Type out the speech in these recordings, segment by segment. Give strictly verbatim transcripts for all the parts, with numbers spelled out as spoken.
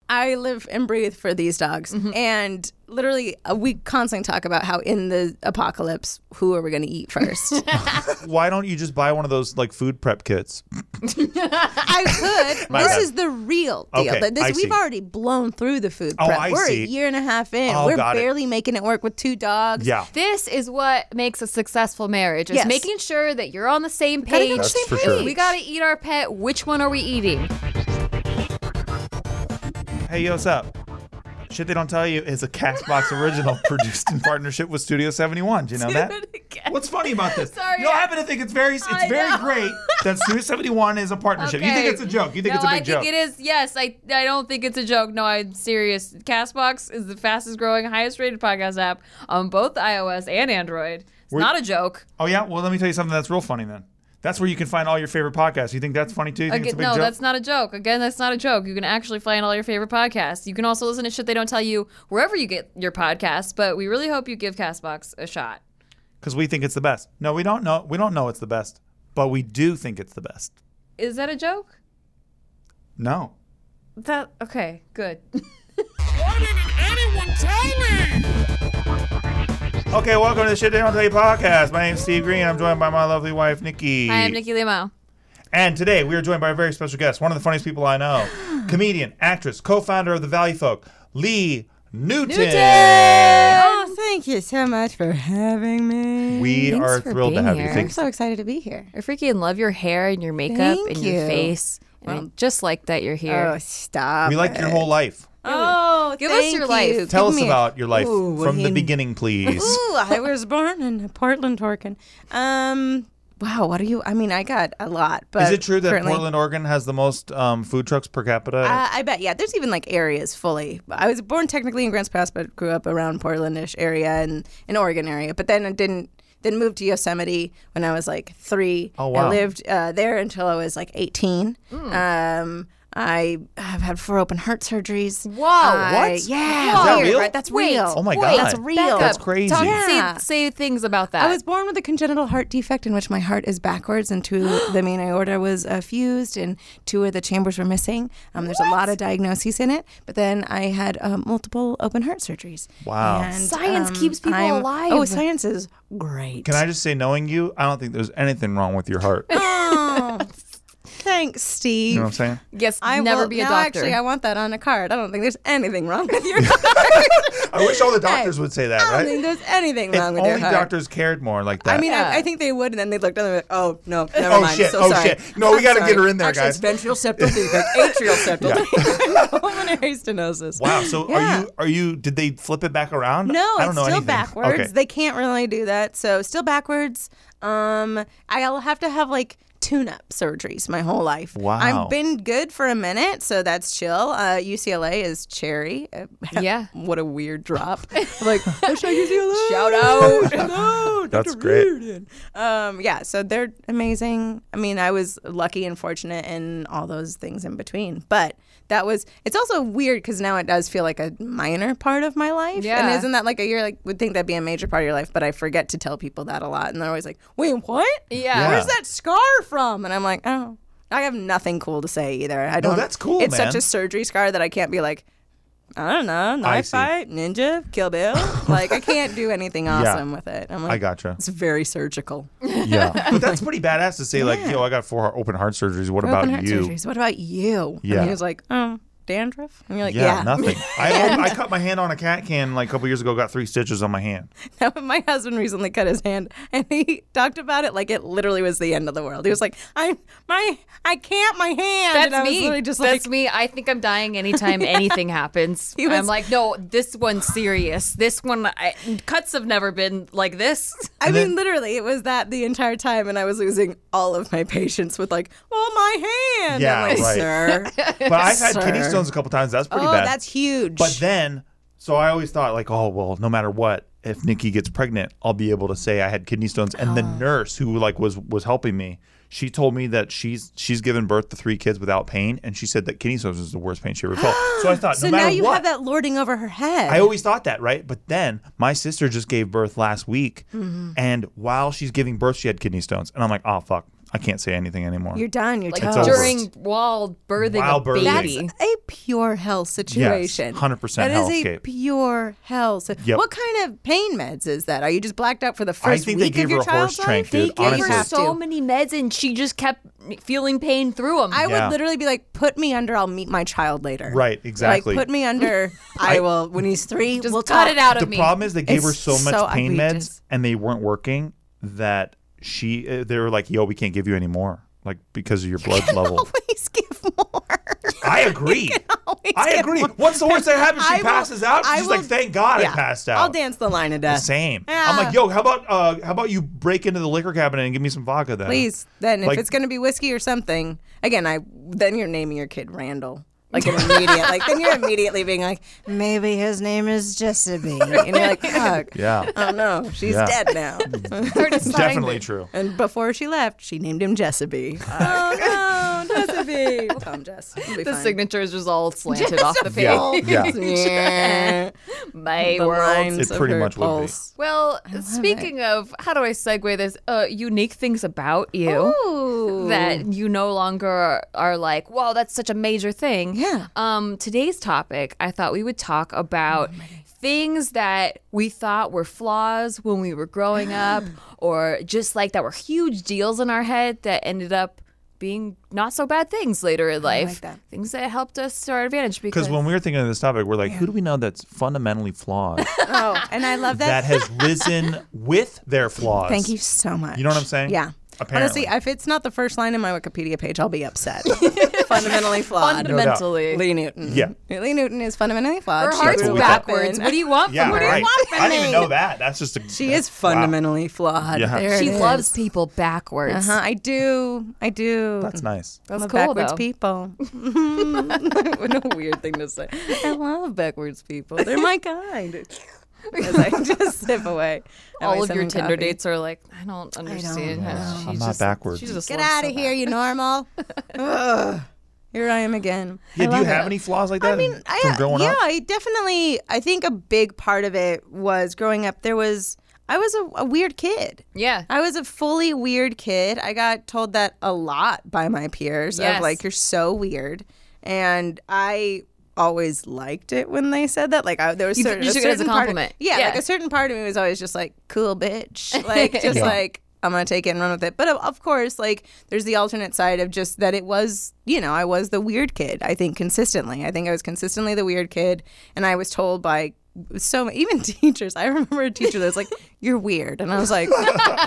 I live and breathe for these dogs. Mm-hmm. And literally, uh, we constantly talk about how in the apocalypse, who are we going to eat first? Why don't you just buy one of those like food prep kits? I could. My this bad. is the real deal. Okay, this, I we've see. already blown through the food Oh, prep. I We're see. a year and a half in. Oh, We're got it. barely making it work with two dogs. Yeah. This is what makes a successful marriage, is Yes. making sure that you're on the same Gotta be on page. the That's same for page. sure. We got to eat our pet. Which one are we eating? Hey, yo, what's up? Shit They Don't Tell You is a Castbox original produced in partnership with Studio seventy-one. Do you know that? What's funny about this? Sorry, you don't I- happen to think it's very, it's I very know. great that Studio seventy-one is a partnership. You think Okay. it's a joke. You think no, it's a big I joke. think it is. Yes, I I don't think it's a joke. No, I'm serious. Castbox is the fastest growing, highest rated podcast app on both iOS and Android. It's We're- not a joke. Oh, yeah? Well, let me tell you something that's real funny then. That's where you can find all your favorite podcasts. You think that's funny too? You think Again, it's a big no, joke? that's not a joke. Again, that's not a joke. You can actually find all your favorite podcasts. You can also listen to Shit They Don't Tell You wherever you get your podcasts, but we really hope you give Castbox a shot. Because we think it's the best. No, we don't know. We don't know it's the best, but we do think it's the best. Is that a joke? No. That okay, good. Why didn't anyone tell me? Okay, welcome to the Shit They Don't Tell You podcast. My name is Steve Green. I'm joined by my lovely wife, Nikki. Hi, I'm Nikki Limo. And today we are joined by a very special guest, one of the funniest people I know, comedian, actress, co-founder of The Valley Folk, Lee Newton. Newton! Oh, thank you so much for having me. We Thanks are for thrilled to being have here. you. I'm Thanks. so excited to be here. I freaking love your hair and your makeup Thank and your you. face. And I just like that you're here. Oh, stop. We like your whole life. Oh, Give us thank your life. you. Tell Give us me a- about your life Ooh, from the in- beginning, please. Ooh, I was born in Portland, Oregon. Um, wow, what are you? I mean, I got a lot, but Is it true that currently- Portland, Oregon has the most um, food trucks per capita? Uh, I bet, yeah. There's even like areas fully. I was born technically in Grants Pass, but grew up around Portlandish area and in Oregon area. But then I didn't. Then moved to Yosemite when I was like three. Oh, wow. I lived uh, there until I was like eighteen. Um, I have had four open heart surgeries. Whoa, I- what? Yeah, Is that weird, real? right? That's Wait, real. Oh my wait, God. That's real. Back That's up. crazy. Talk, Yeah. say, say things about that. I was born with a congenital heart defect in which my heart is backwards and two, the main aorta was uh, fused and two of the chambers were missing. Um, there's a lot of diagnoses in it, but then I had um, multiple open heart surgeries. Wow. And, Science um, keeps people I'm- alive. Oh, science is great. Can I just say, knowing you, I don't think there's anything wrong with your heart. You Oh, thanks, Steve. know what I'm saying? Yes, I never will, be a no, doctor. Actually, I want that on a card. I don't think there's anything wrong with your heart. I wish all the doctors would say that, I don't right? think there's anything If wrong with only your heart. doctors cared more like that. I mean, Yeah. I, I think they would, and then they looked and they're like, "Oh no, never Oh, mind. shit. So Oh, sorry. shit. No, we I'm gotta sorry. get her in there, Actually, guys." It's ventral septal defect, atrial septal defect, pulmonary stenosis. wow. So Yeah. are you? Are you? Did they flip it back around? No, I don't it's know still anything. backwards. Okay. They can't really do that, so still backwards. Um, I'll have to have like tune-up surgeries my whole life. Wow. I've been good for a minute, so that's chill. Uh, U C L A is cherry. Uh, Yeah. What a weird drop. Like, hashtag U C L A. Shout out. Hello, That's Doctor great. Reardon. Um, yeah, so they're amazing. I mean, I was lucky and fortunate in all those things in between. But that was, it's also weird because now it does feel like a minor part of my life. Yeah. And isn't that like a, you're like, would think that'd be a major part of your life, but I forget to tell people that a lot. And they're always like, wait, what? Yeah. Yeah. Where's that scar from? And I'm like, oh, I have nothing cool to say either. I don't. that's cool, It's man. such a surgery scar that I can't be like, I don't know, knife see. fight, ninja, Kill Bill. Like, I can't do anything awesome with it. I'm like, I gotcha. it's very surgical. Yeah, but that's pretty badass to say. Like, yo, I got four open heart surgeries. What about Open heart you? surgeries. What about you? Yeah. And he was like, oh, dandruff? And you're like, Yeah, yeah. nothing. I I cut my hand on a cat can like a couple years ago. Got three stitches on my hand. My husband recently cut his hand, and he talked about it like it literally was the end of the world. He was like, I my I can't my hand. That's and I was me. literally just That's like, me. I think I'm dying anytime anything happens. He was- I'm like, no, this one's serious. This one, I, cuts have never been like this. I And mean, then- literally, it was that the entire time, and I was losing all of my patience with like, well, my hand. Yeah, I'm like, right. sir. But I've had Sir. kidney stones a couple times. That's pretty Oh, bad. that's huge. But then, so I always thought like, oh well, no matter what, if Nikki gets pregnant, I'll be able to say I had kidney stones. And the Oh. nurse who like was was helping me, she told me that she's she's given birth to three kids without pain, and she said that kidney stones is the worst pain she ever felt. So I thought, so no matter now you what, have that lording over her head. I always thought that, right? But then my sister just gave birth last week, Mm-hmm. and while she's giving birth, she had kidney stones, and I'm like, oh fuck, I can't say anything anymore. You're done. You're Like toast. over. during while birthing While a birthing. baby. That's a pure hell situation. Yes, one hundred percent That is a hellscape. pure hell. So Yep. what kind of pain meds is that? Are you just blacked out for the I first think they week gave of her your a horse child's life? trank, dude. They gave Honestly. her Gave her so to. many meds and she just kept feeling pain through them. I Yeah. would literally be like, put me under, I'll meet my child later. Right, exactly. Like, put me under, I will, when he's three, just we'll cut talk. it out of The me. problem is they gave her It's so much so pain outrageous. meds and they weren't working that she uh, they were like, yo, we can't give you any more, like because of your blood level. Always give more. I agree. Always I give agree. more. What's the worst that happens? She I will- passes out. I She's will- like, thank God Yeah. I passed out. I'll dance the line of death. Same. Yeah. I'm like, yo, how about uh, how about you break into the liquor cabinet and give me some vodka then? Please. Then if Like- it's going to be whiskey or something, again, I then you're naming your kid Randall. Like an immediate, like then you're immediately being like, maybe his name is Jessica, and you're like, fuck, Yeah. oh no, she's Yeah. dead now. It's definitely true. And before she left, she named him Jessica. Oh no, Jessica. We'll call him Jess. It'll be the fine. signature is just all slanted off the page. Yeah. Yeah. Yeah. My The world. lines It of pretty her much would be. pulse. Well, speaking of, how do I segue this? Uh, unique things about you Ooh. that you no longer are like, wow, that's such a major thing. Yeah. Um, today's topic, I thought we would talk about things that we thought were flaws when we were growing up, or just like that were huge deals in our head that ended up being not so bad things later in life. that. Things that helped us to our advantage. Because Because when we were thinking of this topic, we're like, who do we know that's fundamentally flawed Oh, and I love that that. has risen with their flaws? Thank you so much. You know what I'm saying? Yeah. Apparently. Honestly, if it's not the first line in my Wikipedia page, I'll be upset. Fundamentally flawed. fundamentally, Lee Newton. Yeah. Lee Newton is fundamentally flawed. her She heart's what grew we up thought. backwards. in- What do you want Yeah, from her? right. want from I didn't even me? know that. That's just a. She that's- is fundamentally flawed. Yeah. There She it loves is. people backwards. Uh-huh, I do. I do. That's nice. That's I love cool, backwards though. people. What a weird thing to say. I love backwards people. They're my kind. As I just sip away. at All my of your cinnamon Tinder coffee. dates are like, I don't understand. know. how she's I'm not just- backwards. she just Get loves out so of here, bad. you normal. Ugh. Here I am again. Yeah, I do you love have it. any flaws like that I mean, I, from growing yeah, up? I definitely. I think a big part of it was growing up. There was I was a, a weird kid. Yeah. I was a fully weird kid. I got told that a lot by my peers. Yes. Of like, you're so weird, and I always liked it when they said that. Like, I, there was You- certain, you a took it as a certain part of- compliment. yeah, Yeah. like a certain part of me was always just like, cool, bitch. Like, just Yeah. like. I'm going to take it and run with it. But of, of course, like, there's the alternate side of just that it was, you know, I was the weird kid, I think, consistently. I think I was consistently the weird kid. And I was told by so even teachers. I remember a teacher that was like, you're weird. And I was like,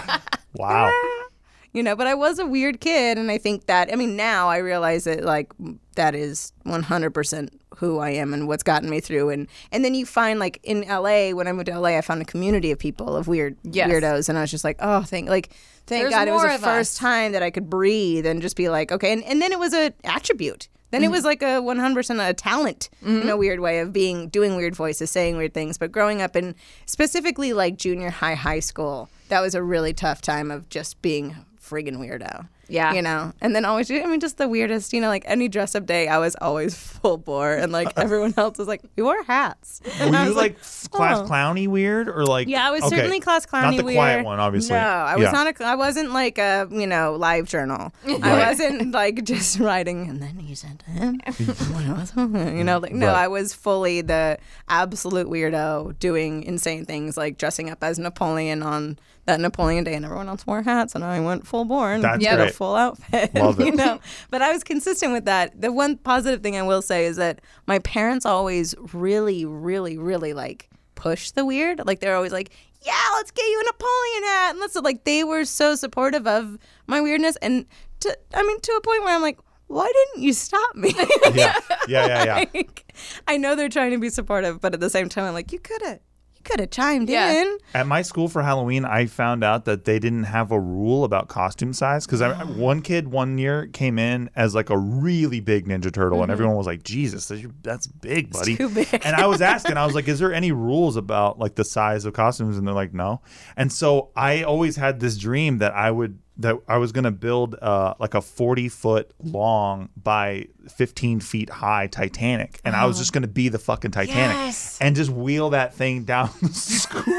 Wow. you know, but I was a weird kid. And I think that, I mean, now I realize that, like, that is one hundred percent who I am and what's gotten me through. And and then you find, like, in L A, when I moved to L A, I found a community of people, of weird Yes. weirdos. And I was just like, oh, thank, like, thank There's God it was more the of first us. time that I could breathe and just be like, okay. And, and then it was a attribute. Then it was like a one hundred percent a talent in a weird way of being, doing weird voices, saying weird things. But growing up in specifically like junior high, high school, that was a really tough time of just being friggin' weirdo. Yeah. You know? And then always, I mean, just the weirdest, you know, like any dress up day, I was always full bore. And like everyone else was like, we wore hats. Were And I you was like f- class oh. clowny weird or like? Yeah, I was okay, certainly class clowny Not the weird. quiet one, obviously. No, I was Yeah. not a. I wasn't like a you know live journal. I Right. wasn't like just writing and then he said to him, when I was, you know, like no, Right. I was fully the absolute weirdo doing insane things like dressing up as Napoleon on that Napoleon Day, and everyone else wore hats, and I went full bore and That's did a great. full outfit. Love it. You know, but I was consistent with that. The one positive thing I will say is that my parents always really, really, really like push the weird. Like they're always like, yeah, let's get you a Napoleon hat. And let's like, they were so supportive of my weirdness. And to, I mean, to a point where I'm like, why didn't you stop me? Yeah, yeah, yeah, yeah. Like, I know they're trying to be supportive, but at the same time, I'm like, you could have, you could have chimed Yeah. in. At my school for Halloween, I found out that they didn't have a rule about costume size because one kid one year came in as like a really big Ninja Turtle, and everyone was like, "Jesus, that's- that's big, buddy." too big. And I was asking, I was like, "Is there any rules about like the size of costumes?" And they're like, "No." And so I always had this dream that I would that I was gonna build uh, like a forty foot long by fifteen feet high Titanic, and I was just gonna be the fucking Titanic Yes. and just wheel that thing down the school.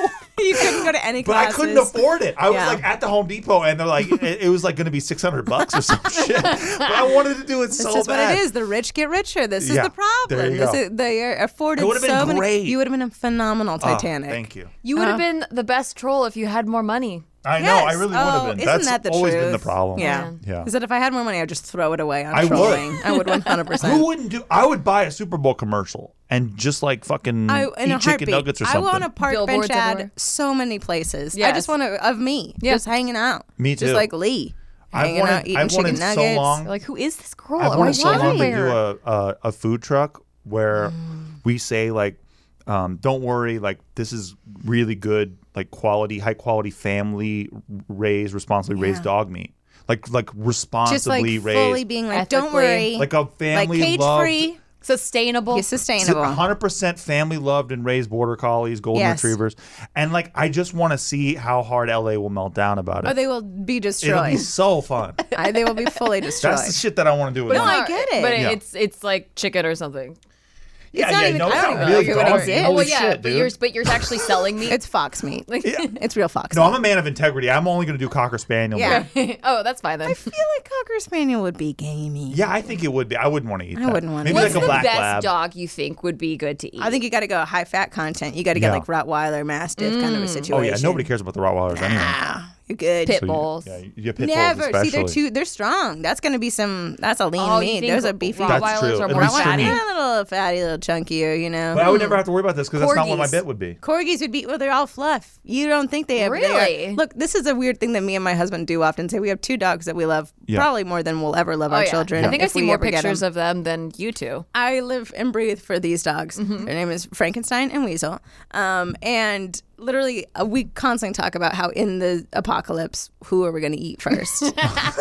You couldn't go to any But classes. I couldn't afford it. I Yeah. was like at the Home Depot, and they're like, it, it was like going to be six hundred bucks or some shit. But I wanted to do it This so is bad. what it is. The rich get richer. This is Yeah, the problem. there you this go. is, they are afforded It would've been so many. great. You would have been a phenomenal Oh, Titanic. thank you. You would have Uh, been the best troll if you had more money. I know. I Yes. really would Oh, have been. Isn't That's that the always truth? been the problem. Yeah. Yeah. Is that if I had more money, I'd just throw it away on I would. trolling. I would one hundred percent. Who wouldn't do? I would buy a Super Bowl commercial and just like fucking I, in a eat chicken heartbeat. nuggets or I something. want a park Billboards bench ad everywhere. so many places. I Yes. just want to of me Yeah. just hanging out. Me Just too. like Lee, I've hanging wanted, out eating I've chicken wanted nuggets. so long. Like, who is this girl? I've Oh, wanted so why? long to do a, a a food truck where Mm. we say like, um, don't worry, like this is really good, like quality, high quality, family raised, responsibly raised Yeah. dog meat, like like Just like responsibly fully raised, being like, don't Ethically. worry, like a like family cage loved. free, Sustainable. you're sustainable. one hundred percent family loved and raised border collies, golden Yes. retrievers, and like I just want to see how hard L A will melt down about it. Or they will be It'll destroyed. be so fun. I, they will be fully destroyed. That's the shit that I want to do with No, them. I get it. But Yeah. it's it's like chicken or something. Yeah, not yeah, even- no, I it's don't not even really know if it dog. exists. Oh, Holy well, yeah, shit, but dude. you're but you're actually selling meat. It's fox meat. It's real fox No, meat. I'm a man of integrity. I'm only going to do Cocker Spaniel. Yeah. meat. Oh, that's fine then. I feel like Cocker Spaniel would be gamey. Yeah, I think it would be. I wouldn't want to eat I that. wouldn't wanna Maybe eat What's like a the black best lab. dog you think would be good to eat? I think you got to go high fat content. You got to get Yeah. like Rottweiler, Mastiff kind of a situation. Oh yeah, nobody cares about the Rottweilers anyway. Ah, you're good. Pit So you- bulls. yeah, you pit Never. bulls See, especially. they're too. They're strong. That's gonna be some. That's a lean Oh, you meat. think There's a beefy. That's Rottweilers true. are At more least for fatty. me. A little fatty, a little chunkier. You know. But I would never have to worry about this because that's not what my Corgis. bit would be. Corgis would be well. They're all fluff. You don't think they have? they are- Really? look, this is a weird thing that me and my husband do often. Say we have two dogs that we love Yeah. probably more than we'll ever love Oh, our yeah. children. I think I if see we more ever get pictures them. of them than you two. I live and breathe for these dogs. Mm-hmm. Their name is Frankenstein and Weasel. Um, and literally, uh, we constantly talk about how in the apocalypse, who are we going to eat first? we talk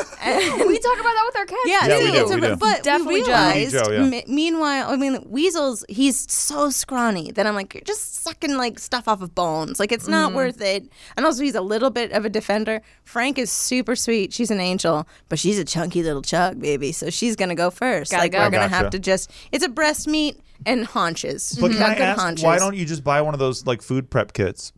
about that with our cats. Yeah, Yeah, we see, do, it's we a- do. but Definitely we Joe. realized. Joe, yeah. me- meanwhile, I mean, Weasel's he's so scrawny that I'm like, you're just sucking like stuff off of bones. Like it's Mm-hmm. not worth it. And also, he's a little bit of a defender. Frank is super sweet. She's an angel, but she's a chunky little chug baby, so she's gonna go first. Gotta like go. we're gonna Gotcha. have to just. It's a breast meat and haunches. But You can got I good ask, haunches. why don't you just buy one of those like food prep kits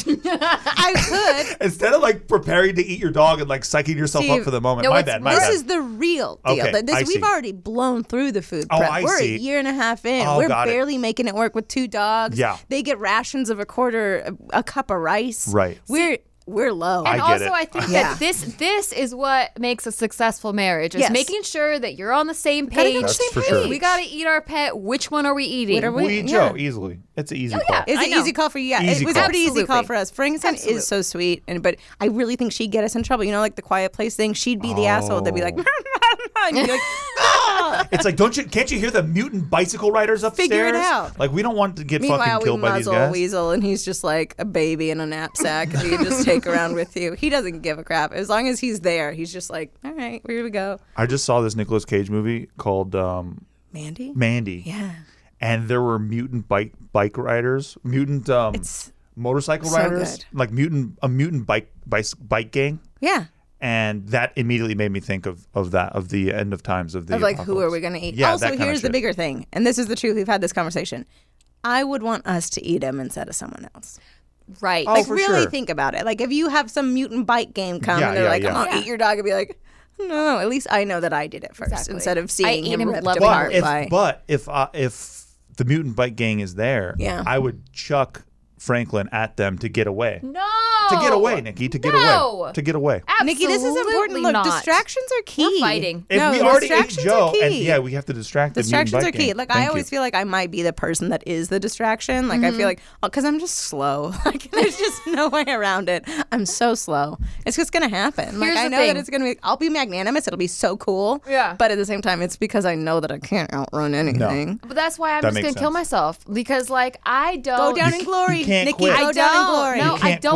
I could. instead of like preparing to eat your dog and like psyching yourself See, up for the moment? no, my it's- bad, my This bad. is the real deal. Okay, That this, I we've see. already blown through the food Oh, prep. I We're see. a year and a half in. Oh, We're got it. barely making it work with two dogs. Yeah. They get rations of a quarter, a, a cup of rice. Right. We're we're low. And I get also, it. I think Yeah. that this this is what makes a successful marriage: is Yes. making sure that you're on the same gotta page. go on the That's same for sure. page. We gotta eat our pet. Which one are we eating? What are we- We eat yeah. Joe easily. It's an easy Oh, call. yeah. It's I an know. easy call for you. Yeah, Easy it was call. a pretty easy call Absolutely. for us. Frankenstein Absolutely. is so sweet, and but I really think she'd get us in trouble. You know, like the Quiet Place thing. She'd be the asshole. They'd be like, and you'd be like, "Ah!" It's like, don't you? Can't you hear the mutant bicycle riders upstairs? Figure it out. Like, we don't want to get Meanwhile, fucking we killed by these muzzle guys. Weasel, and he's just like a baby in a knapsack that you just take around with you. He doesn't give a crap. As long as he's there, he's just like, all right, here we go. I just saw this Nicolas Cage movie called um, Mandy? Mandy. Yeah. And there were mutant bike bike riders, mutant um, It's motorcycle so riders, good. like mutant a mutant bike bike bike gang. Yeah. And that immediately made me think of, of that of the end of times of the Of like, who are apocalypse. we going to eat? Yeah, also, that kinda here's the shit. bigger thing, and this is the truth. We've had this conversation. I would want us to eat him instead of someone else. Right. Oh, Like, for really sure. think about it. Like, if you have some mutant bike game come Yeah, and they're yeah, like, yeah. I'm going to Yeah. eat your dog, and be like, no, at least I know that I did it first Exactly. instead of I seeing ate him him ripped loving apart But if by. but if uh, if the mutant bike gang is there, Yeah. I would chuck Franklin at them to get away. no. To get away, Nikki. To get No. away. To get away. Nikki, this is important. Absolutely Look, not. distractions are key. We're fighting. If no, we already ate distractions Joe, are key. and yeah, we have to distract the mutant Distractions bike are key. gang. Like I Thank always you. feel like I might be the person that is the distraction. Like I feel like because I'm just slow. Like there's just no way around it. I'm so slow. It's just gonna happen. Like Here's I the know thing. that it's gonna be. I'll be magnanimous. It'll be so cool. Yeah. But at the same time, it's because I know that I can't outrun anything. But that's why I'm That just makes gonna kill sense. myself because, like, I don't Go down You in c- glory, you can't Nikki. quit. Go I down in don't. glory. No, You I can't don't quit. want to deal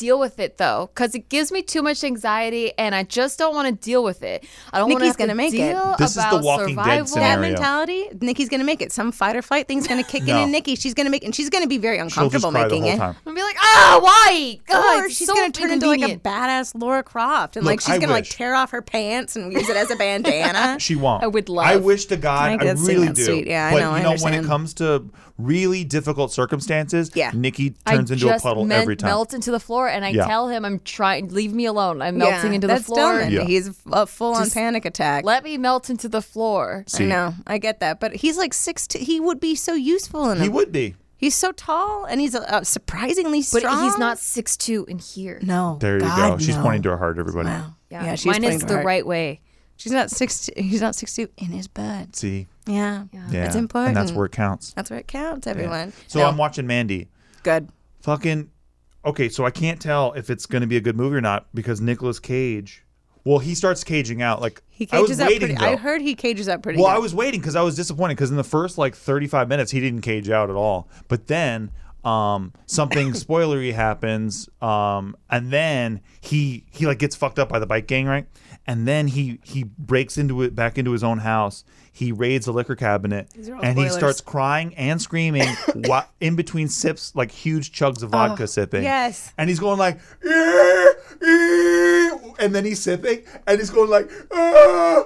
deal with it though, because it gives me too much anxiety, and I just don't want to deal with it. I don't want to Nikki's have to gonna make it. deal This is the about Walking Dead survival. That scenario. mentality, Nikki's gonna make it. Some fight or flight thing's gonna kick No. in in Nikki. She's gonna make, and she's gonna be very She'll just uncomfortable cry the making whole it. time. I'm gonna be like, ah, why? God, Or it's she's so gonna turn into like a inconvenient. badass Laura Croft, and Look, like she's I gonna like wish. tear off her pants and use it as a bandana. She won't. I would love- I wish to God, I I, could see really that, do. sweet. Yeah, I but know, I you know, when it understand. comes to really difficult circumstances, Yeah. Nikki I turns into a just puddle men- every time. melt into the floor, and I Yeah. tell him I'm trying. Leave me alone. I'm Yeah, melting into the that's floor. Dillman. Yeah. He's a full on Just panic attack. Let me melt into the floor. See, I know, I get that, but he's like six. T- he would be so useful in he a would be. He's so tall and he's uh, surprisingly But strong. he's not six two in here. No. There you God, go. She's no. pointing to her heart, everybody. Wow. Yeah, Yeah, she's mine pointing is to the her. right way. She's not six. He's not six two in his butt. See, Yeah. yeah, It's important. and that's where it counts. That's where it counts. Everyone. So No, I'm watching Mandy. good. Fucking okay. So I can't tell if it's going to be a good movie or not because Nicolas Cage. Well, he starts caging out. Like He I was cages out waiting. pretty. though. I heard he cages out pretty. Well, good. I was waiting because I was disappointed because in the first like thirty-five minutes he didn't cage out at all. But then um, something spoilery happens, um, and then he he like gets fucked up by the bike gang, right? And then he he breaks into it back into his own house. He raids a liquor cabinet These are all and he spoilers. starts crying and screaming while, in between sips, like huge chugs of vodka sipping. yes. And he's going like, "Eh, eh," and then he's sipping and he's going like, "Ah,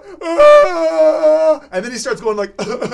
ah," and then he starts going like,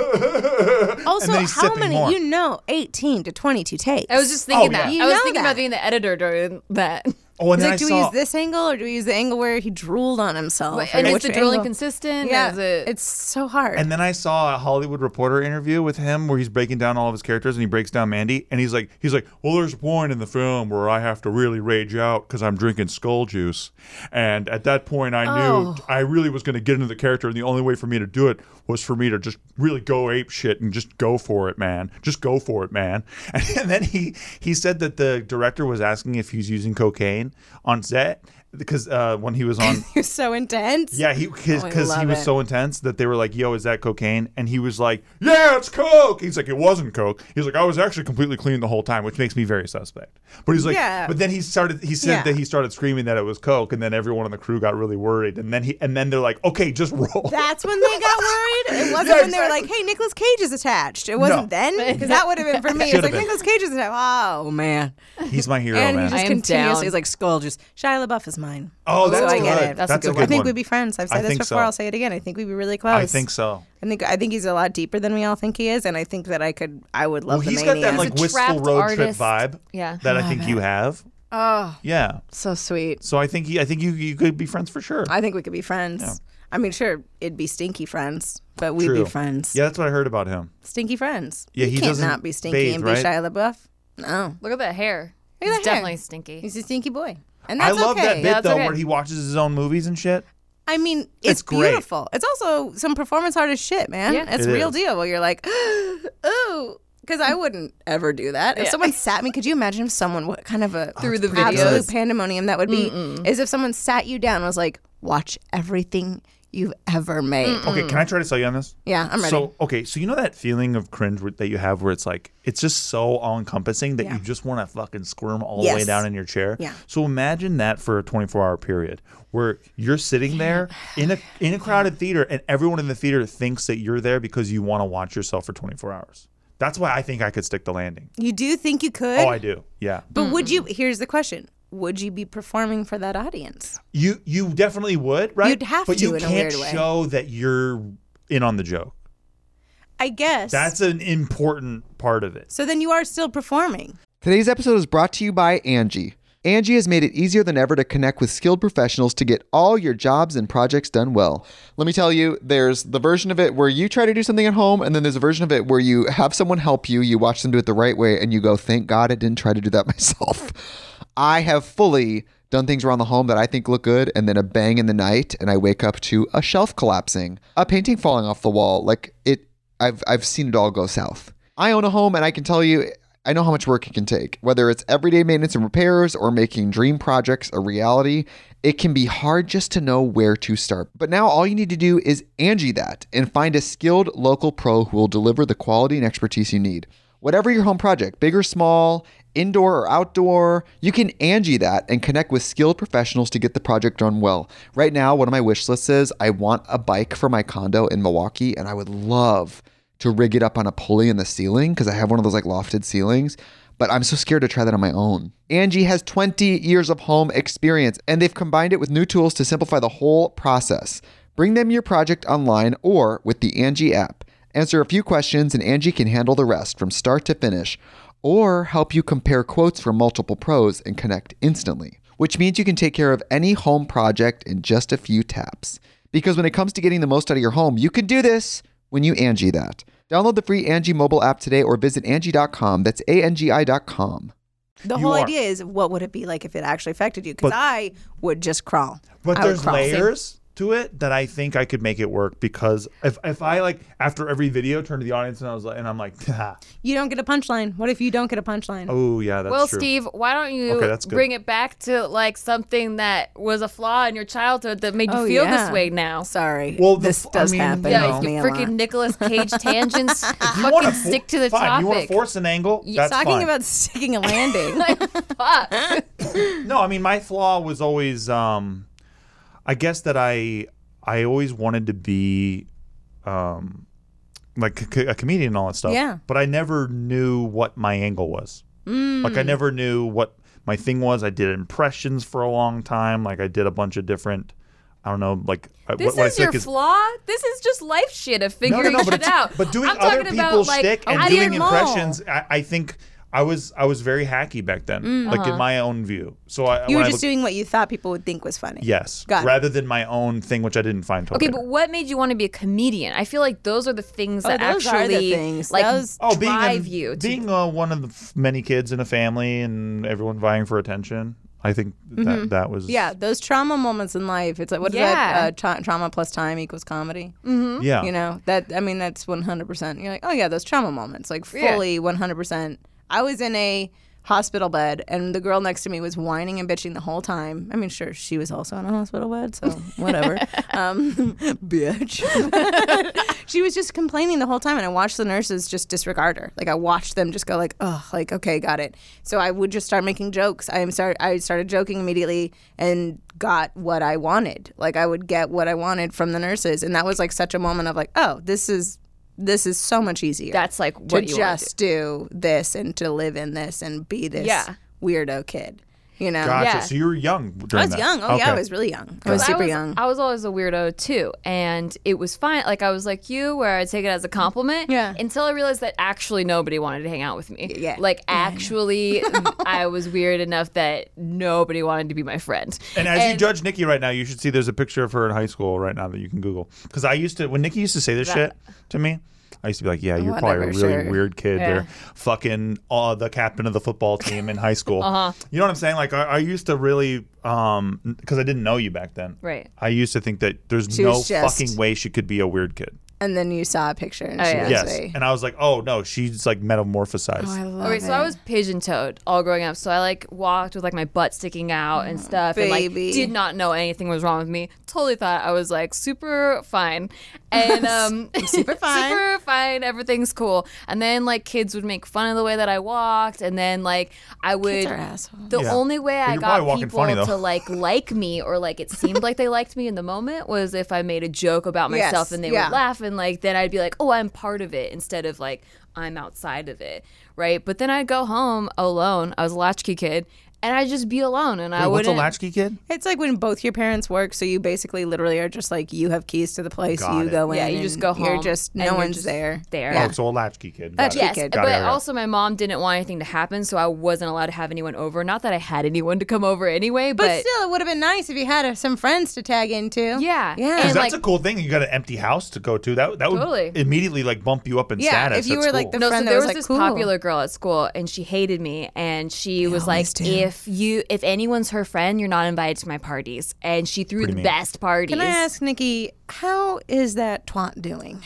and Also, then he's how sipping many? more. You know, eighteen to twenty-two takes. I was just thinking Oh, yeah. that. You I was know thinking that. about being the editor during that. Oh, and He's then like, I do saw. we use this angle or do we use the angle where he drooled on himself? And Or is which the drilling angle? consistent? Yeah, Is it... it's so hard. And then I saw a Hollywood Reporter interview with him where he's breaking down all of his characters and he breaks down Mandy and he's like, he's like, well, there's a point in the film where I have to really rage out because I'm drinking skull juice, and at that point I knew Oh. I really was going to get into the character, and the only way for me to do it was for me to just really go ape shit and just go for it, man. Just go for it, man. And, and then he he said that the director was asking if he's using cocaine on set because uh, when he was on. He was so intense. Yeah, he because Oh, I he love was it. so intense that they were like, "Yo, is that cocaine?" And he was like, "Yeah, it's coke." He's like, "It wasn't coke." He's like, "I was actually completely clean the whole time," which makes me very suspect. But he's like, Yeah. but then he started. He said Yeah. that he started screaming that it was coke, and then everyone on the crew got really worried. And then he and then they're like, "Okay, just roll." That's when they got worried. It wasn't Yeah, when they were like, exactly. "Hey, Nicolas Cage is attached." It wasn't No. then, because that would have been for me. It's Should've like been. Nicolas Cage is attached. Oh man, He's my hero, and man. he just I am continuously down. is like skull. Just Shia LaBeouf is mine. oh, that's So I good. get it. That's a That's, good a one. good I think one. we'd be friends. I've I said this think before. so. I'll say it again. I think we'd be really close. I think so. I think I think he's a lot deeper than we all think he is, and I think that I could. I would love Well, the he's got mania. that like a wistful trapped road trip artist. vibe. Yeah. that I Love think it. you have. oh, Yeah. so sweet. So I think he, I think you you could be friends for sure. I think we could be friends. I mean, sure, it'd be stinky friends, but we'd True. be friends. Yeah, that's what I heard about him. Stinky friends. Yeah, you he can't doesn't not be stinky bathe, and be right? Shia LaBeouf. No, Look at that hair. Look at It's that hair. definitely stinky. he's a stinky boy, and I that's love okay. that bit Yeah, that's though okay. where he watches his own movies and shit. I mean, it's, It's great. beautiful. It's also some performance artist shit, man. Yeah. It's It real is. deal. Where you're like, ooh, because I wouldn't ever do that. If Yeah. someone sat me, could you imagine if someone what kind of a Through the absolute videos. pandemonium that would be? Is if someone sat you down and was like, watch everything you've ever made. Okay, can I try to sell you on this? Yeah, I'm ready. So okay, so you know that feeling of cringe where- that you have where it's like it's just so all encompassing that Yeah. you just want to fucking squirm all the way Yes. down in your chair. Yeah. So imagine that for a twenty-four hour period where you're sitting there in a in a crowded theater and everyone in the theater thinks that you're there because you want to watch yourself for twenty-four hours. That's why I think I could stick the landing. You do think you could? Oh, I do. Yeah. But would you? Here's the question: would you be performing for that audience? You you definitely would, right? You'd have but to you in a can't weird way. show that you're in on the joke. I guess. That's an important part of it. so then you are still performing. Today's episode is brought to you by Angie. Angie has made it easier than ever to connect with skilled professionals to get all your jobs and projects done well. Let me tell you, there's the version of it where you try to do something at home, and then there's a version of it where you have someone help you, you watch them do it the right way, and you go, thank God I didn't try to do that myself. I have fully done things around the home that I think look good, and then a bang in the night, and I wake up to a shelf collapsing, a painting falling off the wall. Like it, I've I've seen it all go south. I own a home, and I can tell you, I know how much work it can take. Whether it's everyday maintenance and repairs or making dream projects a reality, it can be hard just to know where to start. But now all you need to do is Angie that and find a skilled local pro who will deliver the quality and expertise you need. Whatever your home project, big or small, indoor or outdoor. You can Angie that and connect with skilled professionals to get the project done well. Right now, one of my wish lists is I want a bike for my condo in Milwaukee, and I would love to rig it up on a pulley in the ceiling because I have one of those like lofted ceilings, but I'm so scared to try that on my own. Angie has twenty years of home experience, and they've combined it with new tools to simplify the whole process. Bring them your project online or with the Angie app. Answer a few questions and Angie can handle the rest from start to finish, or help you compare quotes from multiple pros and connect instantly, which means you can take care of any home project in just a few taps. Because when it comes to getting the most out of your home, you can do this when you Angie that. Download the free Angie mobile app today or visit Angie dot com. That's A N G I dot com. The You whole are- idea is, what would it be like if it actually affected you? Because But- I would just crawl. But I would there's crawl. layers to it that I think I could make it work, because if if I like after every video turn to the audience and I was like, and I'm like, ah, You don't get a punchline. What if you don't get a punchline? oh yeah, that's well, true. Steve, why don't you Okay, that's good. bring it back to like something that was a flaw in your childhood that made you Oh, feel yeah. this way now? Sorry. Well, the this f- I does mean, happen. you Yeah, know. with you me a freaking lot. Nicolas Cage tangents. You fucking wanna stick fo- to the fine. topic. You want to force an angle? Yeah, That's Talking fine. about sticking a landing. Fuck. No, I mean my flaw was always, um, I guess that I I always wanted to be, um, like a, co- a comedian and all that stuff. Yeah. But I never knew what my angle was. Mm. Like I never knew what my thing was. I did impressions for a long time. Like I did a bunch of different, I don't know, like I- This what, what I is your think is. flaw. This is just life shit of No, no, figuring no, but shit it's, out. but doing I'm other talking about, people's like, shtick and how do you doing know? impressions, I, I think I was I was very hacky back then, like in my own view. So I Mm, uh-huh. You when were I just look- doing what you thought people would think was funny. yes, Got it. rather than my own thing, which I didn't find totally. Okay, but what made you want to be a comedian? I feel like those are the things Oh, that those are actually the things. like Those- Oh, being drive a, you. To, being uh, one of the f- many kids in a family and everyone vying for attention. I think that that was Yeah, those trauma moments in life. It's like, what is Yeah. that? Uh, tra- trauma plus time equals comedy. yeah. You know, that, I mean, that's one hundred percent. You're like, oh, yeah, those trauma moments. Like, Yeah. fully one hundred percent. I was in a hospital bed, and the girl next to me was whining and bitching the whole time. I mean, sure, she was also in a hospital bed, so whatever. um, bitch. She was just complaining the whole time, and I watched the nurses just disregard her. Like, I watched them just go like, oh, like, okay, got it. So I would just start making jokes. I am start. I started joking immediately and got what I wanted. Like, I would get what I wanted from the nurses, and that was like such a moment of like, oh, this is this is so much easier. That's like to what you wanna just do this and to live in this and be this Yeah. weirdo kid. You know, Gotcha. Yeah. So you were young during I was that. young. Oh yeah, Okay. I was really young. I was I super was, young. I was always a weirdo too, and it was fine. Like I was like you, where I take it as a compliment. Yeah. Until I realized that actually nobody wanted to hang out with me. Yeah. Like actually, I was weird enough that nobody wanted to be my friend. And as you judge Nikki right now, you should see there's a picture of her in high school right now that you can Google. Because I used to, when Nikki used to say this That- shit to me, I used to be like, yeah, you're probably a Whatever, really sure. weird kid. Yeah. They're fucking uh, the captain of the football team in high school. uh-huh. You know what I'm saying? Like, I, I used to really, um, because I didn't know you back then. Right. I used to think that there's She no was just- fucking way she could be a weird kid. And then you saw a picture and Oh, she yeah. was Yes. a, And I was like, oh, no, she's like metamorphosized. oh, I love Okay, so I was pigeon-toed all growing up. So I like walked with like my butt sticking out and stuff, and like baby. did not know anything was wrong with me. Totally thought I was like super fine, and um, super fine. super fine. Everything's cool. And then like kids would make fun of the way that I walked, and then like I would. Kids are assholes. The Yeah. only way But I you're got probably walking people funny, though. to like like me, or like it seemed like they liked me in the moment, was if I made a joke about Yes, myself and they yeah. would laugh, and like then I'd be like, oh, I'm part of it, instead of like I'm outside of it, right? But then I'd go home alone. I was a latchkey kid, and I'd just be alone, and I Wait, what's a wouldn't. latchkey kid? It's like when both your parents work, so you basically literally are just like, you have keys to the place, Got you it. go in. Yeah, you just and go home. You're just, and no you're one's just there. There. Yeah. Oh, so a latchkey kid. Got Latchkey it. Yes, kid. but Got it, got it. also my mom didn't want anything to happen, so I wasn't allowed to have anyone over. Not that I had anyone to come over anyway, but, But still, it would have been nice if you had uh, some friends to tag into. yeah, Yeah. and Because like that's a cool thing. You got an empty house to go to. That that would Totally. immediately like bump you up in Yeah, status. if you at were, like, school. the no, so friend that there was, was like, this cool. popular girl at school, and she hated me, and she was like, always do. "If you, if anyone's her friend, you're not invited to my parties." And she threw Pretty the mean. best parties. Can I ask, Nikki, how is that twat doing?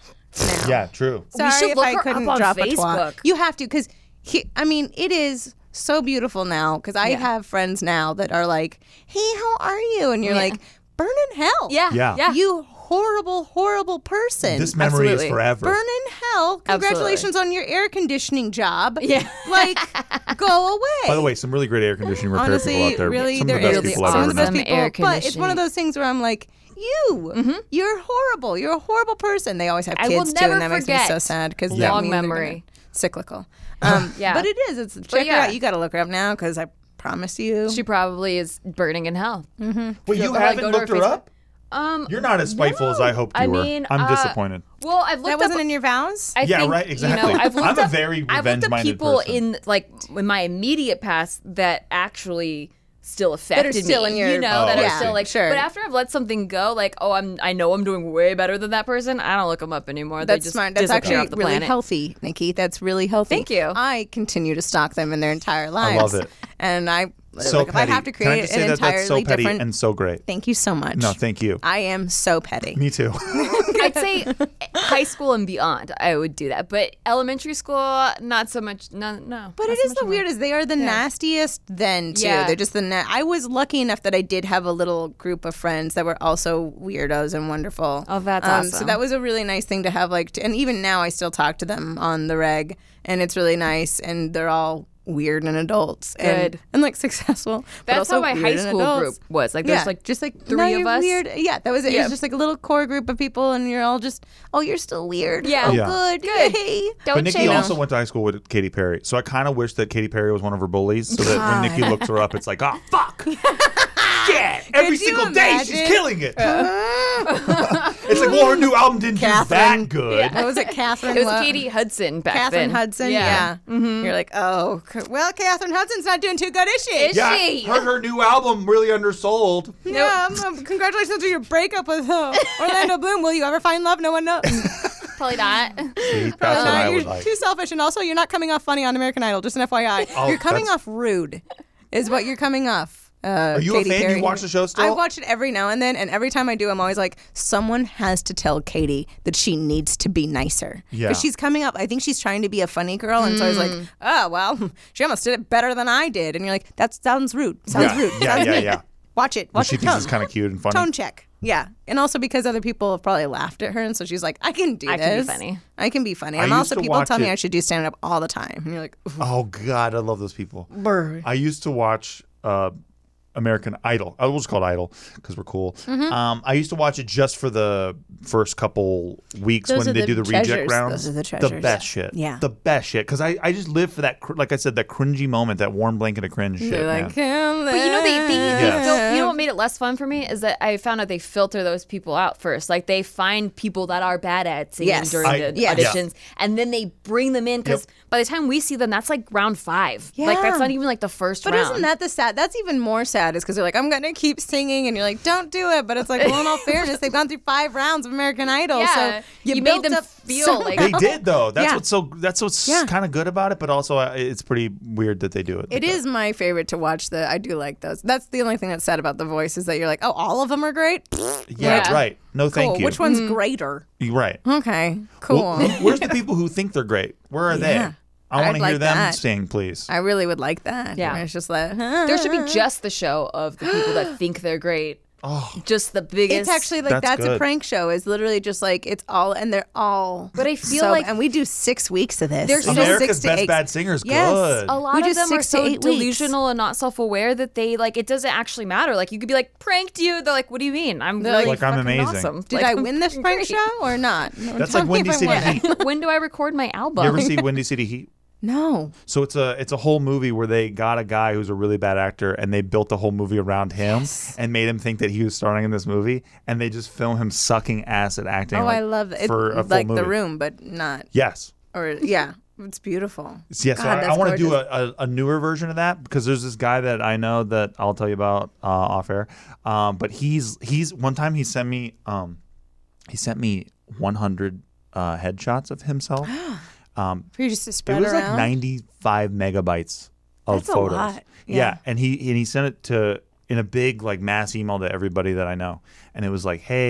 Yeah, true. Sorry should if look I her up couldn't on drop a Facebook. twat. You have to, because I mean, it is so beautiful now. Because I Yeah. have friends now that are like, "Hey, how are you?" And you're Yeah. like, "Burn in hell." Yeah, Yeah. yeah. You horrible, horrible person. This memory Absolutely. is forever. Burn in hell. Congratulations on your air conditioning job. Yeah. Like, go away. By the way, some really great air conditioning repair Honestly, people out there. really, some of there the best is people I've some ever of the best met. met. people. Air But it's one of conditioning. those things where I'm like, you, you're horrible. You're a horrible person. They always have I will kids too, never and that makes me forget. so sad because Yeah. Long memory. cyclical. Um, Yeah. but it is. It's check yeah. her out. You got to look her up now because I promise you. She probably is burning in hell. Wait, you Like, haven't go to looked her her Facebook. up? Um, You're not as spiteful as I hoped you I were. mean, I'm uh, disappointed. well, I've looked that wasn't up. in your vows. I Yeah, think, right, You exactly. know, I've looked I'm a up, very I've looked up revenge-minded people person. in like in my immediate past that actually still affected still me. in your- you know, Oh, that I are see. still like. Sure. But after I've let something go, like, oh, I'm, I know I'm doing way better than that person. I don't look them up anymore. they That's just smart. That's disappear actually off the really planet. healthy, Nikki. That's really healthy. Thank you. I continue to stalk them in their entire lives. love it. And I, So like, if I petty. have to Can I create just an say that entirely that's so petty different. and so great? Thank you so much. No, thank you. I am so petty. Me too. I'd say high school and beyond, I would do that. But elementary school, not so much. No, no. But not it so is much the anymore. weirdest. They are the nastiest then too. Yeah. They're just the. Na- I was lucky enough that I did have a little group of friends that were also weirdos and wonderful. Oh, that's um, So awesome. that was a really nice thing to have. Like, to, and even now I still talk to them on the reg, and it's really nice. And they're all weird and adults and, Good. and like successful. but That's also how my weird high and school adults. group was. Like, there's Yeah, like just like three no, of you're us. Weird. Yeah, that was it. It Yeah. was just like a little core group of people, and you're all just, oh, you're still weird. Yeah. Oh, Yeah. good. Good. Yay. Don't But Nikki shame also them. went to high school with Katy Perry, so I kind of wish that Katy Perry was one of her bullies, so that when Nikki looks her up, it's like, oh fuck, yeah, every Could you single day she's imagine? killing it. It's like, well, her new album didn't do Catherine. that good. What was it, Catherine? It was what? Katie Hudson back Catherine then. Hudson, yeah. You're like, oh, c- well, Catherine Hudson's not doing too good, is she? Is Yeah, she? heard her new album really undersold. Yeah, um, um, congratulations on your breakup with uh, Orlando Bloom. Will you ever find love? No one knows. Probably not. See, that's what Uh, I you're would like. too selfish, and also you're not coming off funny on American Idol. Just an F Y I. Oh, you're coming that's- off rude, is what you're coming off. Uh, Are you Katy a fan? Do Perry. you watch the show still? I watch it every now and then, and every time I do, I'm always like, someone has to tell Katie that she needs to be nicer. Yeah. Because she's coming up. I think she's trying to be a funny girl, and so I was Mm. like, oh well, she almost did it better than I did. And you're like, that sounds rude. Sounds Yeah, rude. yeah, sounds yeah, mean. yeah. Watch it. Well, Watch she the thinks tone. it's kind of cute and funny. Tone check. Yeah. And also because other people have probably laughed at her. And so she's like, I can do I this. can be funny. I can be funny. I And used also to people watch tell me it- I should do stand up all the time. And you're like, ooh, Oh God, I love those people. brr. I used to watch uh, American Idol. I was called Idol because we're cool. Mm-hmm. Um, I used to watch it just for the first couple weeks Those when are they the do the treasures. reject rounds. Those are the treasures. best shit. Yeah. The best shit. Because I, I just live for that, cr- like I said, that cringy moment, that warm blanket of cringe shit. They're like, man. But you know, they, they, they Yeah. fil- you know what made it less fun for me is that I found out they filter those people out first. Like they find people that are bad at singing Yes. during I- the yes. auditions, and then they bring them in because Yep. by the time we see them, that's like round five. Like Yeah. that's not even like the first But round. isn't that the sad? That's even more sad, is because they're like, I'm gonna keep singing, and you're like, don't do it. But it's like, well, in all fairness, they've gone through five rounds of American Idol, Yeah. so You made built them up feel so- like- They did though. That's Yeah. what's so. That's what's Yeah. kind of good about it. But also, uh, it's pretty weird that they do it. It is my favorite to watch. The I do like those. That's the only thing that's sad about The Voice, is that you're like, oh, all of them are great. Yeah, Yeah. right. No, thank Cool. you. Which one's greater? You're right. Okay, cool. Well, where's the people who think they're great? Where are Yeah. they? I want I'd to like hear them that. sing, please. I really would like that. Yeah. Where it's just like there should be just the show of the people that think they're great. Oh, Just the biggest. It's actually like That's that's, a good. prank show. It's literally just like it's all, and they're all. But I feel so- like- and we do six weeks of this. They're We so- do America's six to Best eight. Bad Singers. Yes. Good. a lot We of do them are six to so eight weeks. delusional and not self-aware that they like it doesn't actually matter. Like you could be like pranked you. They're like, what do you mean? I'm They're really like, I'm fucking amazing. awesome. Did Like, I I'm win this fucking prank great. show or not? No, That's tell like me Windy if I City won. Heat. When do I record my album? You ever see Windy City Heat? No. So it's a it's a whole movie where they got a guy who's a really bad actor and they built the whole movie around him and made him think that he was starring in this movie, and they just film him sucking ass at acting. Oh, like, I love it. for a full like movie. The Room, but not. Yes. Or yeah, it's beautiful. Yeah, so God, I, I that's want to do gorgeous. a, a, a newer version of that because there's this guy that I know that I'll tell you about uh, off air. Um, but he's he's one time he sent me um, he sent me one hundred uh, headshots of himself. Um, For you just to it spread was around. like ninety-five megabytes of That's a photos. lot. Yeah. Yeah. and he and he sent it to in a big like mass email to everybody that I know, and it was like, hey.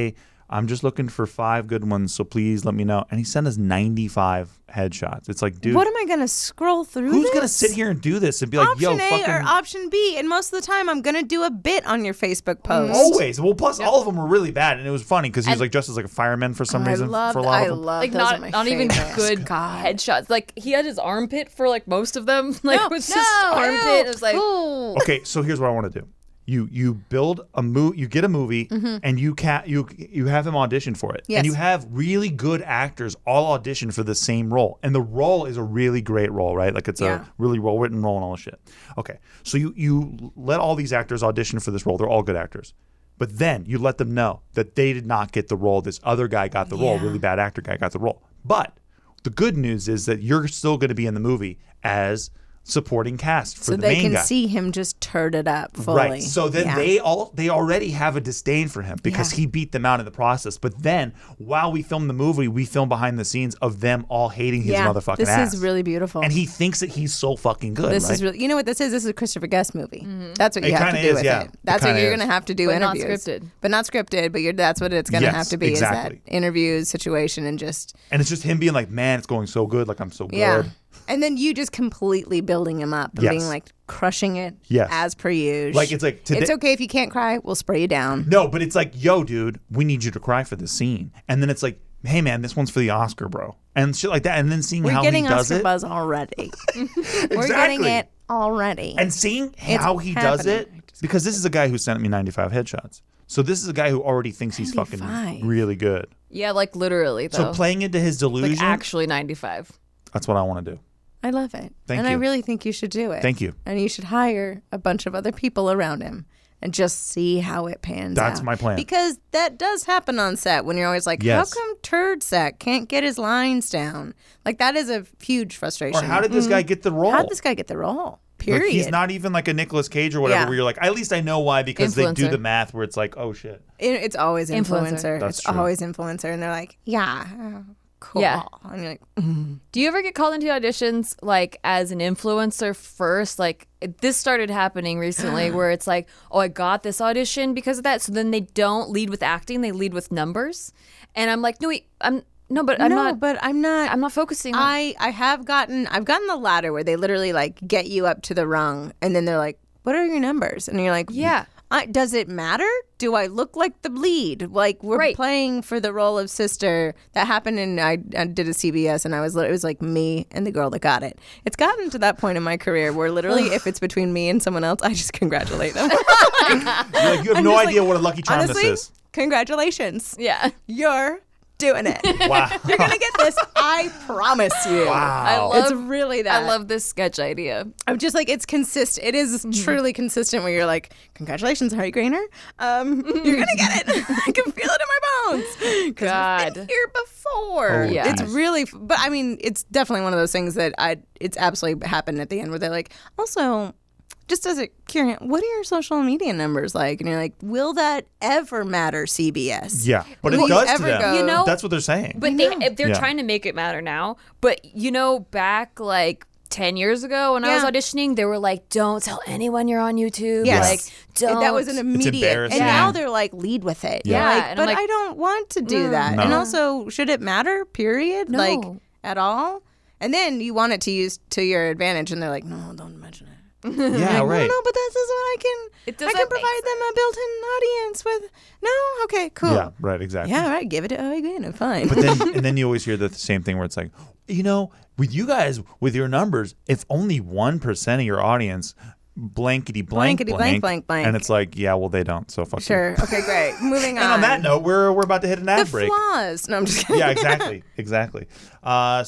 I'm just looking for five good ones, so please let me know. And he sent us ninety-five headshots. It's like, dude, What am I going to scroll through who's this? going to sit here and do this and be like, Option yo, A fucking... or option B, and most of the time I'm going to do a bit on your Facebook post. Always. Well, plus all of them were really bad, and it was funny because he was And- like dressed as like a fireman for some I reason love, for a lot I of them. love Like those not are my not even favorites. good God. headshots. Like he had his armpit for like most of them. Like No, it was no, just armpit. ew. It was like Okay, so here's what I want to do. You you build a mo- you get a movie and you ca- you you have him audition for it. Yes. And you have really good actors all audition for the same role. And the role is a really great role, right? Like it's Yeah. a really well written role and all this shit. Okay. So you you let all these actors audition for this role. They're all good actors. But then you let them know that they did not get the role. This other guy got the role. Yeah. Really bad actor guy got the role. But the good news is that you're still going to be in the movie as supporting cast for So the they main can guy. see him just turd it up fully. Right. So then Yeah. they all they already have a disdain for him because Yeah. he beat them out in the process. But then while we film the movie, we film behind the scenes of them all hating his yeah, motherfucking this ass. is really beautiful. And he thinks that he's so fucking good. This right? is really, you know what this is? This is a Christopher Guest movie. That's what It you have to kinda do is, with yeah. it. It That's what kinda you're is. going to have to do But not interviews. scripted. But not scripted, but you're, that's what it's going to Yes, have to be exactly. is that interview situation and just, and it's just him being like, man, it's going so good. Like I'm so good. yeah. And then you just completely building him up and Yes. being like crushing it Yes. as per usual. Like, it's like today- it's okay if you can't cry, we'll spray you down. No, but it's like, yo, dude, we need you to cry for this scene. And then it's like, hey, man, this one's for the Oscar, bro. And shit like that. And then seeing We're how getting he does Oscar it. buzz already. We're Exactly. getting it already. And seeing It's how he does it, happening. because this is a guy who sent me ninety-five headshots. So this is a guy who already thinks he's fucking ninety-five. really good. yeah, like literally though. So playing into his delusion, like actually ninety-five. that's what I want to do. I love it. Thank and I you. really think you should do it. Thank you. And you should hire a bunch of other people around him and just see how it pans out. That's my plan. Because that does happen on set when you're always like, Yes. how come Turd Sack can't get his lines down? Like, that is a huge frustration. Or how did this guy get the role? How did this guy get the role? Period. Like, he's not even like a Nicolas Cage or whatever Yeah. where you're like, at least I know why, because they do Influencer. the math where it's like, oh shit. It- it's always influencer. Influencer. That's it's true. always influencer. And they're like, yeah, uh, cool. Yeah. And you're like, Do you ever get called into auditions like as an influencer first? Like it- this started happening recently where it's like, oh, I got this audition because of that. So then they don't lead with acting; they lead with numbers. And I'm like, no, wait, I'm no, but I'm no, not. but I'm not. I'm not focusing. on I I have gotten I've gotten the ladder where they literally like get you up to the rung and then they're like, "What are your numbers?" And you're like, Yeah. I, does it matter? Do I look like the lead? Like we're Right. playing for the role of sister. That happened, and I, I did a C B S, and I was lit- it was like me and the girl that got it. It's gotten to that point in my career where literally, if it's between me and someone else, I just congratulate them. You're like, you have I'm no just idea like, what a lucky charm honestly, this is. congratulations. yeah. You're doing it. Wow. You're gonna get this. I promise you. Wow. I love. It's really that. I love this sketch idea. I'm just like, it's consistent. It is Mm-hmm. truly consistent where you're like, congratulations, Harry Grainer. Um, you're going to get it. I can feel it in my bones. 'Cause I've been God. here before. Oh, Yeah. It's really, f- but I mean, it's definitely one of those things that I, it's absolutely happened at the end where they're like, also, just as a curious, what are your social media numbers like? And you're like, will that ever matter, C B S? Yeah, but it Will you does to ever them. go- You know- That's what they're saying. But they, if they're Yeah. trying to make it matter now. But you know, back like ten years ago when I was Yeah. auditioning, they were like, "Don't tell anyone you're on YouTube." Yes. Like, don't. That was an immediate. embarrassing. And Yeah. now they're like, lead with it. Yeah. You're like, Yeah, and I'm but like, I don't want to do that. No. And also, should it matter, period? No. Like, at all? And then you want it to use to your advantage, and they're like, no, don't mention it. yeah, Like, right. No, no, but this is what I can. It I doesn't can make provide them a built-in audience with. No, okay, cool. Yeah, right, exactly. Yeah, all right, give it to oh, again, fine. But then, and then you always hear the same thing where it's like, you know, with you guys, with your numbers, if only one percent of your audience blankety blank Blankety blank, blank, blank. and it's like, yeah, well, they don't. So fuck you. Sure. Okay, great. Moving on. And on that note, we're we're about to hit an ad the break. flaws. No, I'm just kidding. Yeah, exactly, exactly. Uh,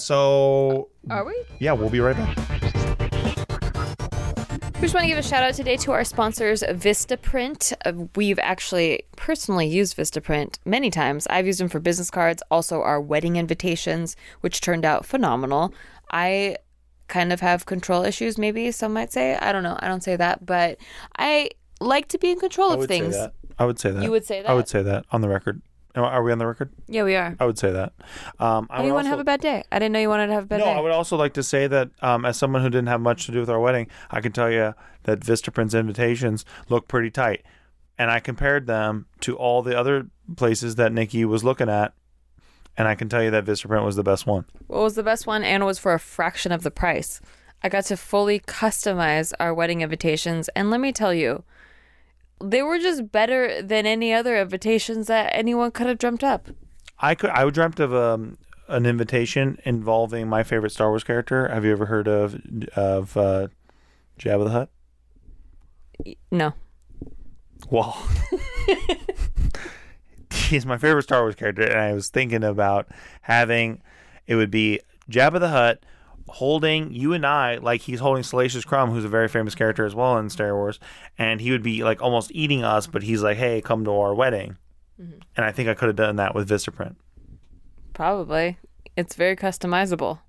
so Are we? yeah, we'll be right back. We just want to give a shout out today to our sponsors, Vistaprint. Uh, we've actually personally used Vistaprint many times. I've used them for business cards, also our wedding invitations, which turned out phenomenal. I kind of have control issues, maybe some might say. I don't know. I don't say that, but I like to be in control I of would things. say that. I would say that. You would say I would that? say that on the record. Am- Are we on the record? Yeah, we are. I would say that. Um, I Oh, would you want to also- have a bad day? I didn't know you wanted to have a bad No, day. I would also like to say that um, as someone who didn't have much to do with our wedding, I can tell you that Vistaprint's invitations look pretty tight. and I compared them to all the other places that Nikki was looking at, and I can tell you that Vistaprint was the best one. What was the best one? And it was for a fraction of the price. I got to fully customize our wedding invitations, and let me tell you, they were just better than any other invitations that anyone could have dreamt up. I could I dreamt of um, an invitation involving my favorite Star Wars character. Have you ever heard of of uh, Jabba the Hutt? No. Well, he's my favorite Star Wars character, and I was thinking about having it would be Jabba the Hutt holding you and I like he's holding Salacious Crumb, who's a very famous character as well in Star Wars, and he would be like almost eating us, but he's like, hey, come to our wedding. Mm-hmm. And I think I could have done that with Vistaprint. Probably. It's very customizable.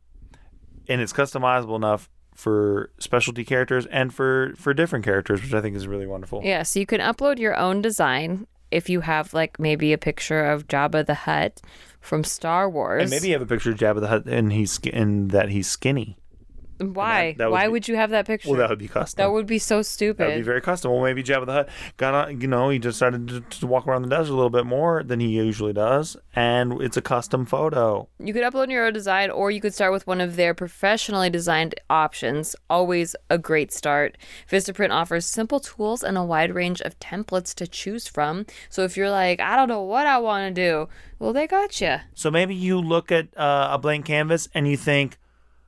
And it's customizable enough for specialty characters and for, for different characters, which I think is really wonderful. Yeah, so you can upload your own design if you have like maybe a picture of Jabba the Hutt from Star Wars. And maybe you have a picture of Jabba the Hutt and he's and that he's skinny. Why? That, that Why would, be, would you have that picture? Well, that would be custom. That would be so stupid. That would be very custom. Well, maybe Jabba the Hutt got on, you know, he decided to, to walk around the desert a little bit more than he usually does, and it's a custom photo. You could upload your own design, or you could start with one of their professionally designed options. Always a great start. Vistaprint offers simple tools and a wide range of templates to choose from. So if you're like, I don't know what I want to do, well, they got you. So maybe you look at uh, a blank canvas and you think,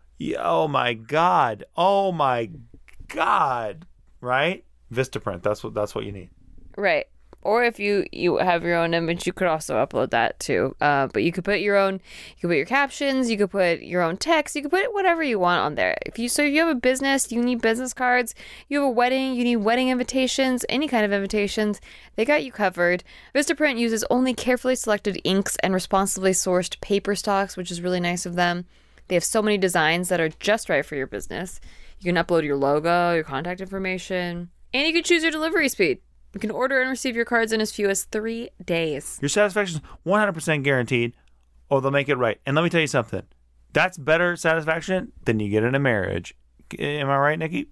oh my God, oh my God, right? Vistaprint, that's what that's what you need. Right. Or if you, you have your own image, you could also upload that too. Uh, but you could put your own, you could put your captions, you could put your own text, you could put whatever you want on there. If you so if you have a business, you need business cards. You have a wedding, you need wedding invitations, any kind of invitations, they got you covered. Vistaprint uses only carefully selected inks and responsibly sourced paper stocks, which is really nice of them. They have so many designs that are just right for your business. You can upload your logo, your contact information, and you can choose your delivery speed. You can order and receive your cards in as few as three days. Your satisfaction is one hundred percent guaranteed, or they'll make it right. And let me tell you something. That's better satisfaction than you get in a marriage. Am I right, Nikki?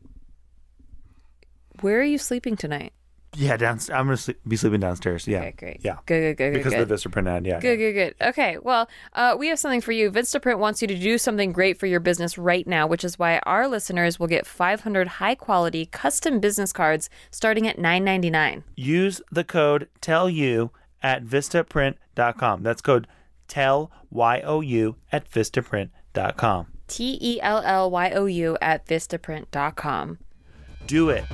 Where are you sleeping tonight? Yeah, down, I'm going to sleep, be sleeping downstairs. Yeah. Okay, great. Yeah. Good, good, good, Because good. of the Vistaprint ad, yeah. Good, good, good. Okay, well, uh, we have something for you. Vistaprint wants you to do something great for your business right now, which is why our listeners will get five hundred high-quality custom business cards starting at nine ninety-nine. Use the code TELLYOU at vistaprint dot com. That's code TELL, Y O U, at vistaprint dot com. T E L L Y O U at vistaprint dot com. Do it.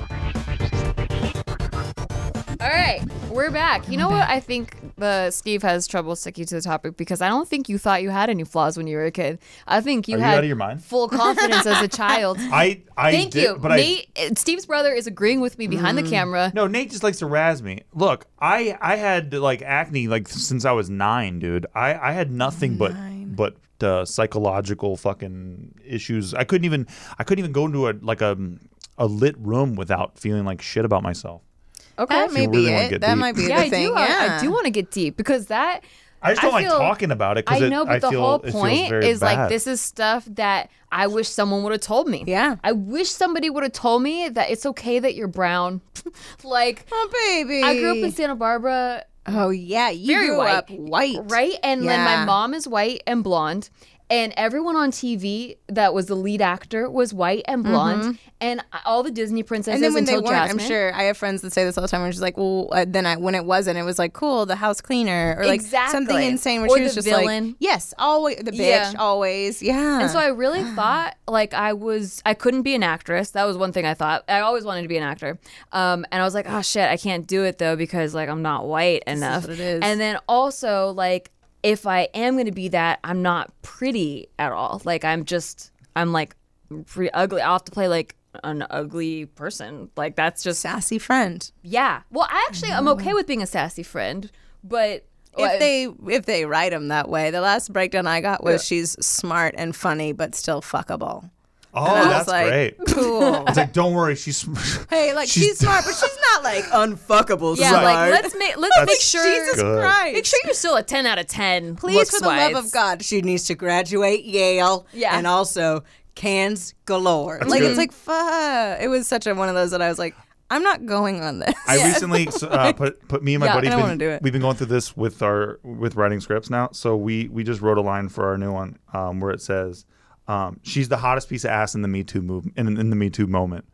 All right, we're back. You know what? I think the Steve has trouble sticking to the topic because I don't think you thought you had any flaws when you were a kid. I think you Are you had out of your mind? full confidence as a child. I, I Thank did, you. but Nate, I... Steve's brother is agreeing with me behind Mm. the camera. No, Nate just likes to razz me. Look, I I had like acne like since I was nine, dude. I, I had nothing Nine. but but uh, psychological fucking issues. I couldn't even I couldn't even go into a like a a lit room without feeling like shit about myself. Okay. That may you be really wanna it. get That deep. might be Yeah, the I thing. do. want- Yeah. I do want to get deep because that. I just don't I feel- like talking about it I because know, but I the feel whole it feels point very is like bad. this is stuff that I wish someone would have told me. Yeah. I wish somebody would have told me that it's okay that you're brown. Like, Oh, baby. I grew up in Santa Barbara, Oh, yeah. You very grew white, up white. right? And then my Yeah. mom is white and blonde. And everyone on T V that was the lead actor was white and blonde, and all the Disney princesses And then when they until weren't, Jasmine. I'm sure I have friends that say this all the time. Where she's like, well, uh, then I, when it wasn't, it was like, cool, the house cleaner, or like something Exactly. insane. Where Or she was the just villain. like, yes, always the bitch, Yeah. always, yeah. And so I really thought like I was I couldn't be an actress. That was one thing I thought. I always wanted to be an actor. Um, and I was like, oh shit, I can't do it though because like I'm not white enough. what it is. And then also like if I am going to be that, I'm not pretty at all. Like I'm just I'm like pretty ugly. I'll have to play like an ugly person. Like that's just sassy friend. yeah. Well, I actually I'm okay with being a sassy friend, but If they if they write them that way, the last breakdown I got was she's smart and funny but still fuckable. Oh, And I was that's like, great. Cool. It's like, don't worry, she's Hey, like she's, smart, but she's not like unfuckable yeah, smart. like let's make let's That's make sure Jesus good. Christ. make sure you're still a ten out of ten. Please, for the love looks-wise. of God, she needs to graduate Yale. Yeah. And also cans galore. like good. it's like fuck. It was such a one of those that I was like, I'm not going on this. I recently uh, put put me and my Yeah, buddy. I don't been- wanna do it. We've been going through this with our with writing scripts now. So we we just wrote a line for our new one um, where it says, um, "She's the hottest piece of ass in the Me Too movement in, in the Me Too moment."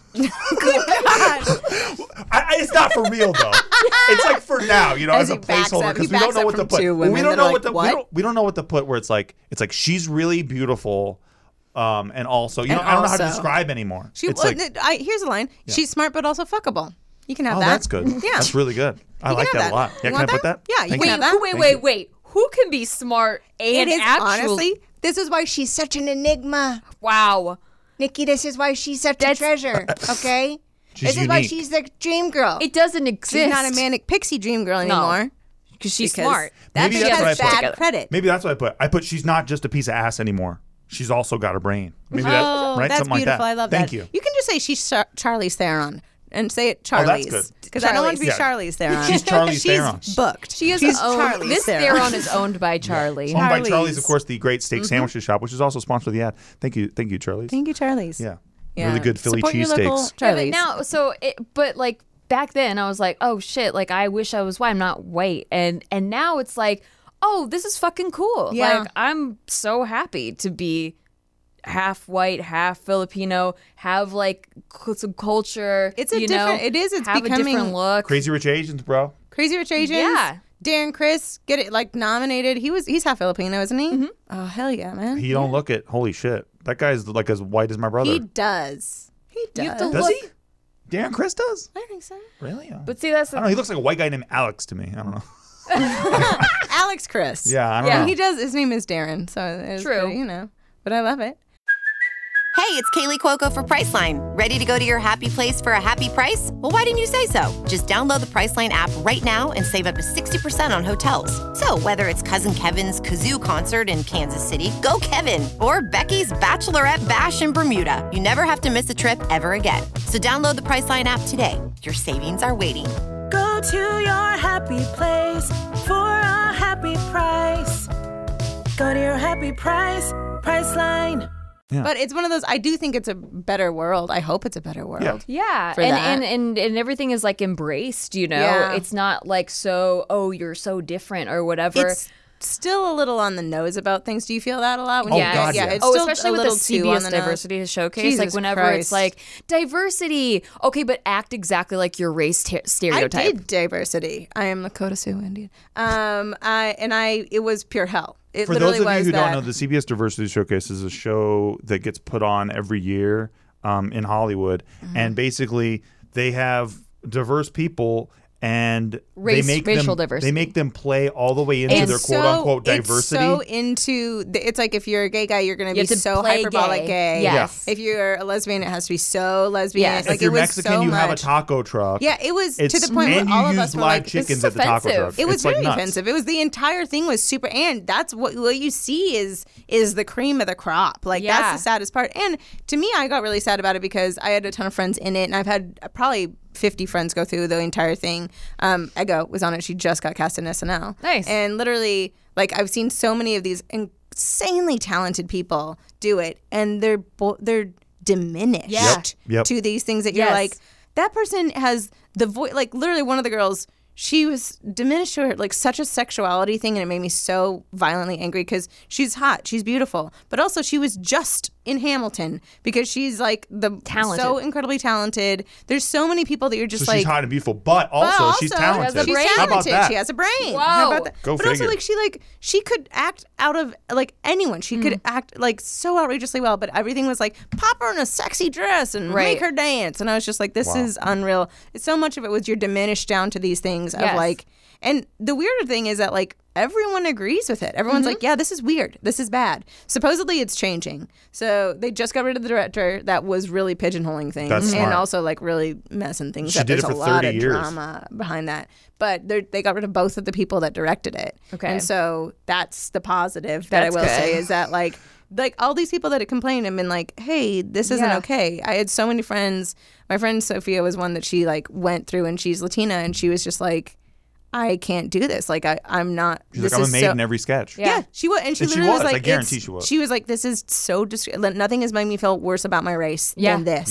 I, I, it's not for real though. It's like for now, you know, As as, a he backs placeholder up- because he we don't backs know up what to from put. two we women don't that know are what like, to "What?" we don't, we don't know what to put. Where it's like it's like she's really beautiful, um, and also you know And I don't know how to also- describe anymore. She, it's well, like I, here's a line. She's smart but also fuckable. You can have oh, that. that's good. Yeah. That's really good. I You like can that have a lot. that. Yeah, You can I want put that? that? Yeah, you Thank can Wait, have that. who, wait, Thank wait, you. wait. Who can be smart and It is actual? honestly. This is why she's such an enigma, Wow. Nikki. This is why she's such That's- a treasure. Okay. She's this is why unique. she's the dream girl. It doesn't exist. She's not a manic pixie dream girl No. anymore. because she's Because smart. That Maybe bitch that's what I has put. bad Together. credit. Maybe that's what I put. I put she's not just a piece of ass anymore. She's also got a brain. Maybe that Oh, right? that's Something like beautiful. that. I love Thank that. you. You can just say she's Char- Charlize Theron and say it Oh, that's Charlize. good. Because I don't want to be Charlize. Charlize Theron. She's Charlize Theron. She's booked. She is She's owned. Charlize This Theron. Theron is owned by Charlie. Owned by Charlie's. Charlie's, of course, the great steak sandwiches shop, which is also sponsored the ad. Thank you, thank you, Charlie's. Thank you, Charlize. Yeah. Yeah. Really good Philly Support your local cheesesteaks. Yeah, but Charlize. now, so it, but like back then, I was like, oh shit, like I wish I was white. I'm not white, and and now it's like, oh, this is fucking cool. Yeah. Like I'm so happy to be half white, half Filipino, have like cu- some culture. It's a you different- know, it is, it's have a becoming- different look. Crazy Rich Asians, bro. Crazy Rich Asians. Yeah. Darren Criss get it like nominated. He was he's half Filipino, isn't he? Oh hell yeah, man. He don't look it. Holy shit. That guy's like as white as my brother. He does. He does. You have to Does look. he? Darren Criss does? I think so. Really? I But see, that's don't know. He looks like a white guy named Alex to me. I don't know. Alex Chris. Yeah, I don't Yeah. know. He does. His name is Darren, so it's True. pretty, you know. But I love it. Hey, it's Kaylee Cuoco for Priceline. Ready to go to your happy place for a happy price? Well, why didn't you say so? Just download the Priceline app right now and save up to sixty percent on hotels. So whether it's Cousin Kevin's Kazoo concert in Kansas City, go Kevin, or Becky's Bachelorette Bash in Bermuda, you never have to miss a trip ever again. So download the Priceline app today. Your savings are waiting. Go to your happy place for a happy price. Go to your happy price, Priceline. Yeah. But it's one of those. I do think it's a better world. I hope it's a better world. Yeah. Yeah, for and, that. and and and everything is like embraced. You know, Yeah. it's not like so. Oh, you're so different or whatever. It's still a little on the nose about things. Do you feel that a lot? When Oh, you, Yes. God, yeah. yes. It's oh, still especially a with little the too C B on S the nose. Diversity Showcase. Jesus like whenever Christ. it's like diversity, okay, but act exactly like your race te- I stereotype. did diversity. I am Lakota Sioux Indian. Um, I and I. It was pure hell. It For literally those of you was who that. don't know, the C B S Diversity Showcase is a show that gets put on every year um, in Hollywood, Mm-hmm. and basically they have diverse people. And Race- they make racial them, diversity. They make them play all the way into And their so- quote unquote diversity. It's so into the, it's like if you're a gay guy, you're going to You be have to so play hyperbolic gay. gay. Yes. If you're a lesbian, it has to be so lesbian. Yes. Like if you're it was Mexican, so you much. have a taco truck. Yeah, it was to It's- the point and where all you of use us were live like, this chickens is at the taco offensive. truck. It was It's like very nuts. offensive. It was the entire thing was super, and that's what what you see is is the cream of the crop. Like Yeah. that's the saddest part. And to me, I got really sad about it because I had a ton of friends in it, and I've had probably fifty friends go through the entire thing. Um, Ego was on it. She just got cast in S N L. Nice. And literally, like I've seen so many of these insanely talented people do it, and they're bo- they're diminished Yeah. Yep, yep. to these things that you're Yes. like, that person has the voice. Like literally, one of the girls, she was diminished to her like such a sexuality thing, and it made me so violently angry because she's hot, she's beautiful, but also she was just in Hamilton because she's like the Talented. so incredibly talented. There's so many people that you're just So like. she's hot and beautiful, but also, but also she's talented. has a She's brain. How about talented. that? She has a brain. Whoa. How about that? Go but also, figure. like she like she could act out of like anyone. She Mm. could act like so outrageously well. But everything was like pop her in a sexy dress and Right. make her dance. And I was just like, this Wow. is unreal. It's so much of it was you're diminished down to these things of Yes. like. And the weirder thing is that like everyone agrees with it. Everyone's Mm-hmm. like, yeah, this is weird. This is bad. Supposedly it's changing. So they just got rid of the director that was really pigeonholing things That's and smart. also like really messing things She up. did There's it for a lot thirty of years. drama behind that. But they're- they got rid of both of the people that directed it. Okay. And so that's the positive that That's I will good. say is that like like all these people that had complained and been like, hey, this isn't Yeah. okay. I had so many friends. My friend Sophia was one that she like went through and she's Latina and she was just like, I can't do this. Like I, I'm not. She's this like, I'm a is maid so- in every sketch. Yeah. yeah, she was, and she And she literally was. was I like, guarantee it's- she was. She was like, "This is so dis- nothing has made me feel worse about my race Yeah. than this."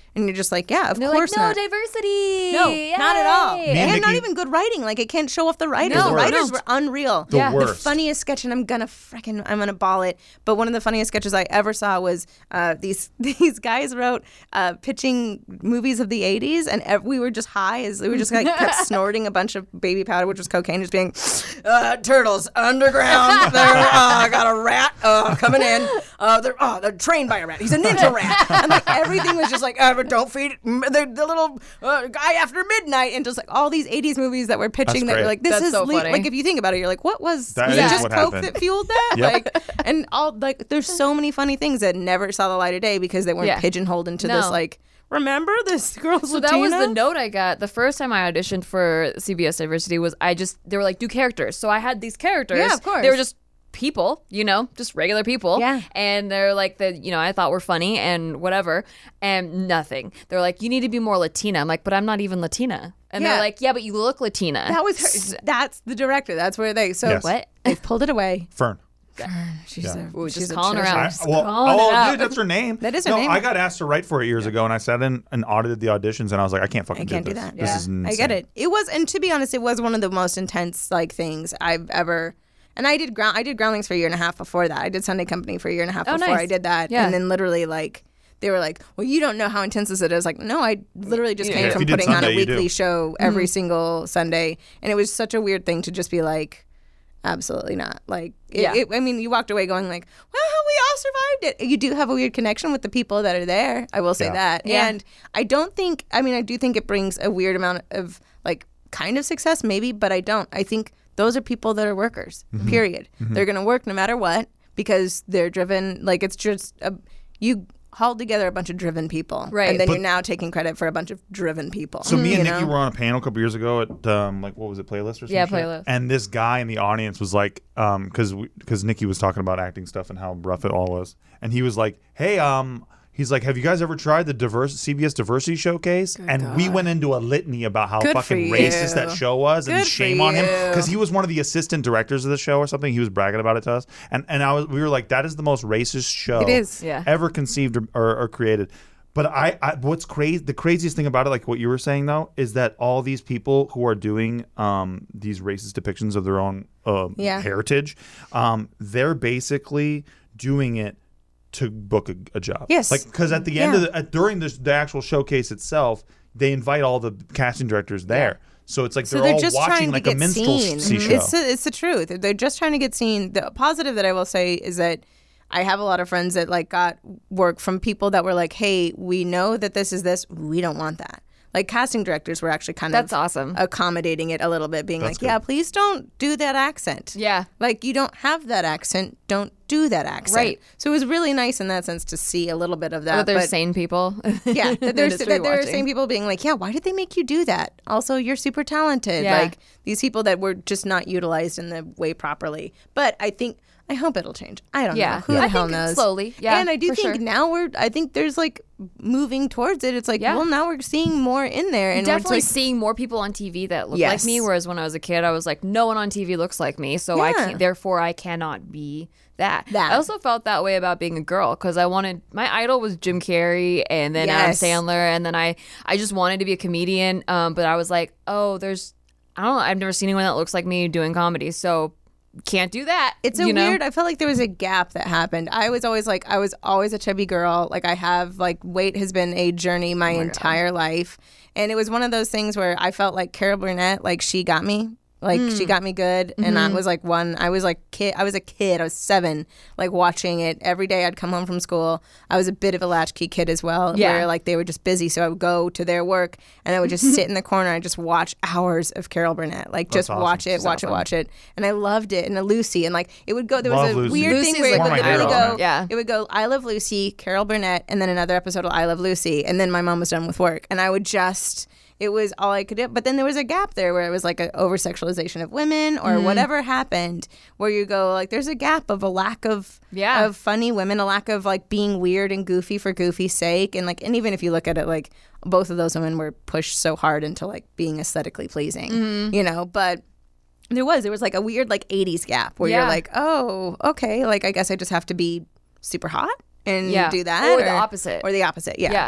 And you're just like, yeah, of They're course like, no not. diversity. No, not at all. Yay. Me and And not Nikki- even good writing. Like, it can't show off the writers. No, the writers no. were unreal. The Yeah. The worst. funniest sketch, and I'm gonna freaking, I'm gonna ball it. But one of the funniest sketches I ever saw was uh, these these guys wrote uh, pitching movies of the eighties, and ev- we were just high as we were just like kept snorting a bunch of baby powder, which was cocaine, just being uh, turtles underground. They're uh, got a rat uh, coming in. Uh, they're oh, they're trained by a rat. He's a ninja rat, and like everything was just like, uh, don't feed the, the little uh, guy after midnight, and just like all these eighties movies that were pitching That's that were great. like, this That's is so le- funny. like if you think about it, you're like, what was That was is it just what coke happened. that fueled that? Yep. Like, and all like there's so many funny things that never saw the light of day because they weren't Yeah. pigeonholed into No. this like. Remember this girl's So that was the note I got the first time I auditioned for C B S Diversity. Was I just they were like, do characters. So I had these characters. Yeah, of course. They were just people, you know, just regular people. Yeah. And they're like the you know I thought were funny and whatever, and nothing. They're like, you need to be more Latina. I'm like, but I'm not even Latina. And Yeah. they're like, yeah, but you look Latina. That was her. That's the director. That's where they. So Yes. What? They've pulled it away. Fern. She's Yeah. a, Ooh, she's just a calling her treasure. out. I, Just well, calling oh, it out. dude, that's her name. That is her no, name. I got asked to write for it years ago, and I sat in and audited the auditions, and I was like, I can't fucking I can't do this. that. This Yeah. is insane. I get it. It was, and to be honest, it was one of the most intense like things I've ever. And I did ground. I did Groundlings for a year and a half before that. I did Sunday Company for a year and a half Oh, before nice. I did that. Yeah. And then literally like. They were like, well, you don't know how intense this is. Like, no, I literally just came Yeah, if from you did putting on a Sunday, you weekly do. show every single Sunday. And it was such a weird thing to just be like, absolutely not. Like, it, Yeah. it, I mean, you walked away going like, well, we all survived it. You do have a weird connection with the people that are there. I will say Yeah. that. Yeah. And I don't think, I mean, I do think it brings a weird amount of like kind of success maybe, but I don't. I think those are people that are workers, Mm-hmm. period. They're going to work no matter what because they're driven. Like, it's just, a, you hauled together a bunch of driven people. Right. And then But- you're now taking credit for a bunch of driven people. So me and you Nikki know? were on a panel a couple years ago at um, like what was it, Playlist or something? Yeah, Playlist. And this guy in the audience was like, um, because because Nikki was talking about acting stuff and how rough it all was, and he was like, hey, um. He's like, have you guys ever tried the diverse C B S Diversity Showcase? and we went into a litany about how Good for fucking you. racist that show was, and Good for shame on him you. because he was one of the assistant directors of the show or something. He was bragging about it to us, and and I was we were like, that is the most racist show It is. Yeah. ever conceived or, or, or created. But I, I, what's crazy, the craziest thing about it, like what you were saying though, is that all these people who are doing um, these racist depictions of their own uh, Yeah. heritage, um, they're basically doing it to book a, a job. Yes. Like, because at the end Yeah. of the, at, during this, the actual showcase itself, they invite all the casting directors there. So it's like So they're, they're all just watching trying like to a get minstrelsy seen. show. It's the, it's the truth. They're just trying to get seen. The positive that I will say is that I have a lot of friends that like got work from people that were like, "Hey, we know that this is this. We don't want that." Like casting directors were actually kind That's of awesome. accommodating it a little bit, being That's like, good. "Yeah, please don't do that accent." Yeah. Like you don't have that accent. Don't do that accent. Right. So it was really nice in that sense to see a little bit of that. But they're but- sane people. yeah, that in the there's industry that there are watching. same people being like, yeah, why did they make you do that? Also, you're super talented. Yeah. Like these people that were just not utilized in the way properly. But I think I hope it'll change. I don't Yeah. know. Who Yeah. the I hell think knows? slowly. Yeah, And I do for think sure. now we're. I think there's like moving towards it. It's like, Yeah. well, now we're seeing more in there, and Definitely it's like, seeing more people on T V that look Yes. like me. Whereas when I was a kid, I was like, no one on T V looks like me, so I Yeah. can't. Therefore, I cannot be that. That. I also felt that way about being a girl because I wanted my idol was Jim Carrey and then Yes. Adam Sandler, and then I I just wanted to be a comedian. Um, but I was like, oh, there's I don't know. I've never seen anyone that looks like me doing comedy, so can't do that. It's a you know? weird. I felt like there was a gap that happened. I was always like, I was always a chubby girl. Like I have like weight has been a journey my, entire life, and it was one of those things where I felt like Carol Burnett, like she got me. Like she got me good, and I was like one. I was like kid. I was a kid. I was seven, like watching it every day. I'd come home from school. I was a bit of a latchkey kid as well, Yeah. where like they were just busy, so I would go to their work, and I would just sit in the corner and just watch hours of Carol Burnett, like just awesome. watch it, She's watch it, watch it, and I loved it. And a Lucy, and like it would go. There was Love a Lucy. weird Lucy's thing where it like would one of my literally heroes, go. man. Yeah. It would go. I love Lucy, Carol Burnett, and then another episode of I Love Lucy, and then my mom was done with work, and I would just. It was all I could do. But then there was a gap there where it was like an over sexualization of women or whatever happened where you go like there's a gap of a lack of Yeah. of funny women, a lack of like being weird and goofy for goofy's sake. And like and even if you look at it like both of those women were pushed so hard into like being aesthetically pleasing. You know, but there was there was like a weird like eighties gap where Yeah. you're like, oh, okay, like I guess I just have to be super hot and Yeah. do that. Or the opposite. Or the opposite, yeah. Yeah. Yeah.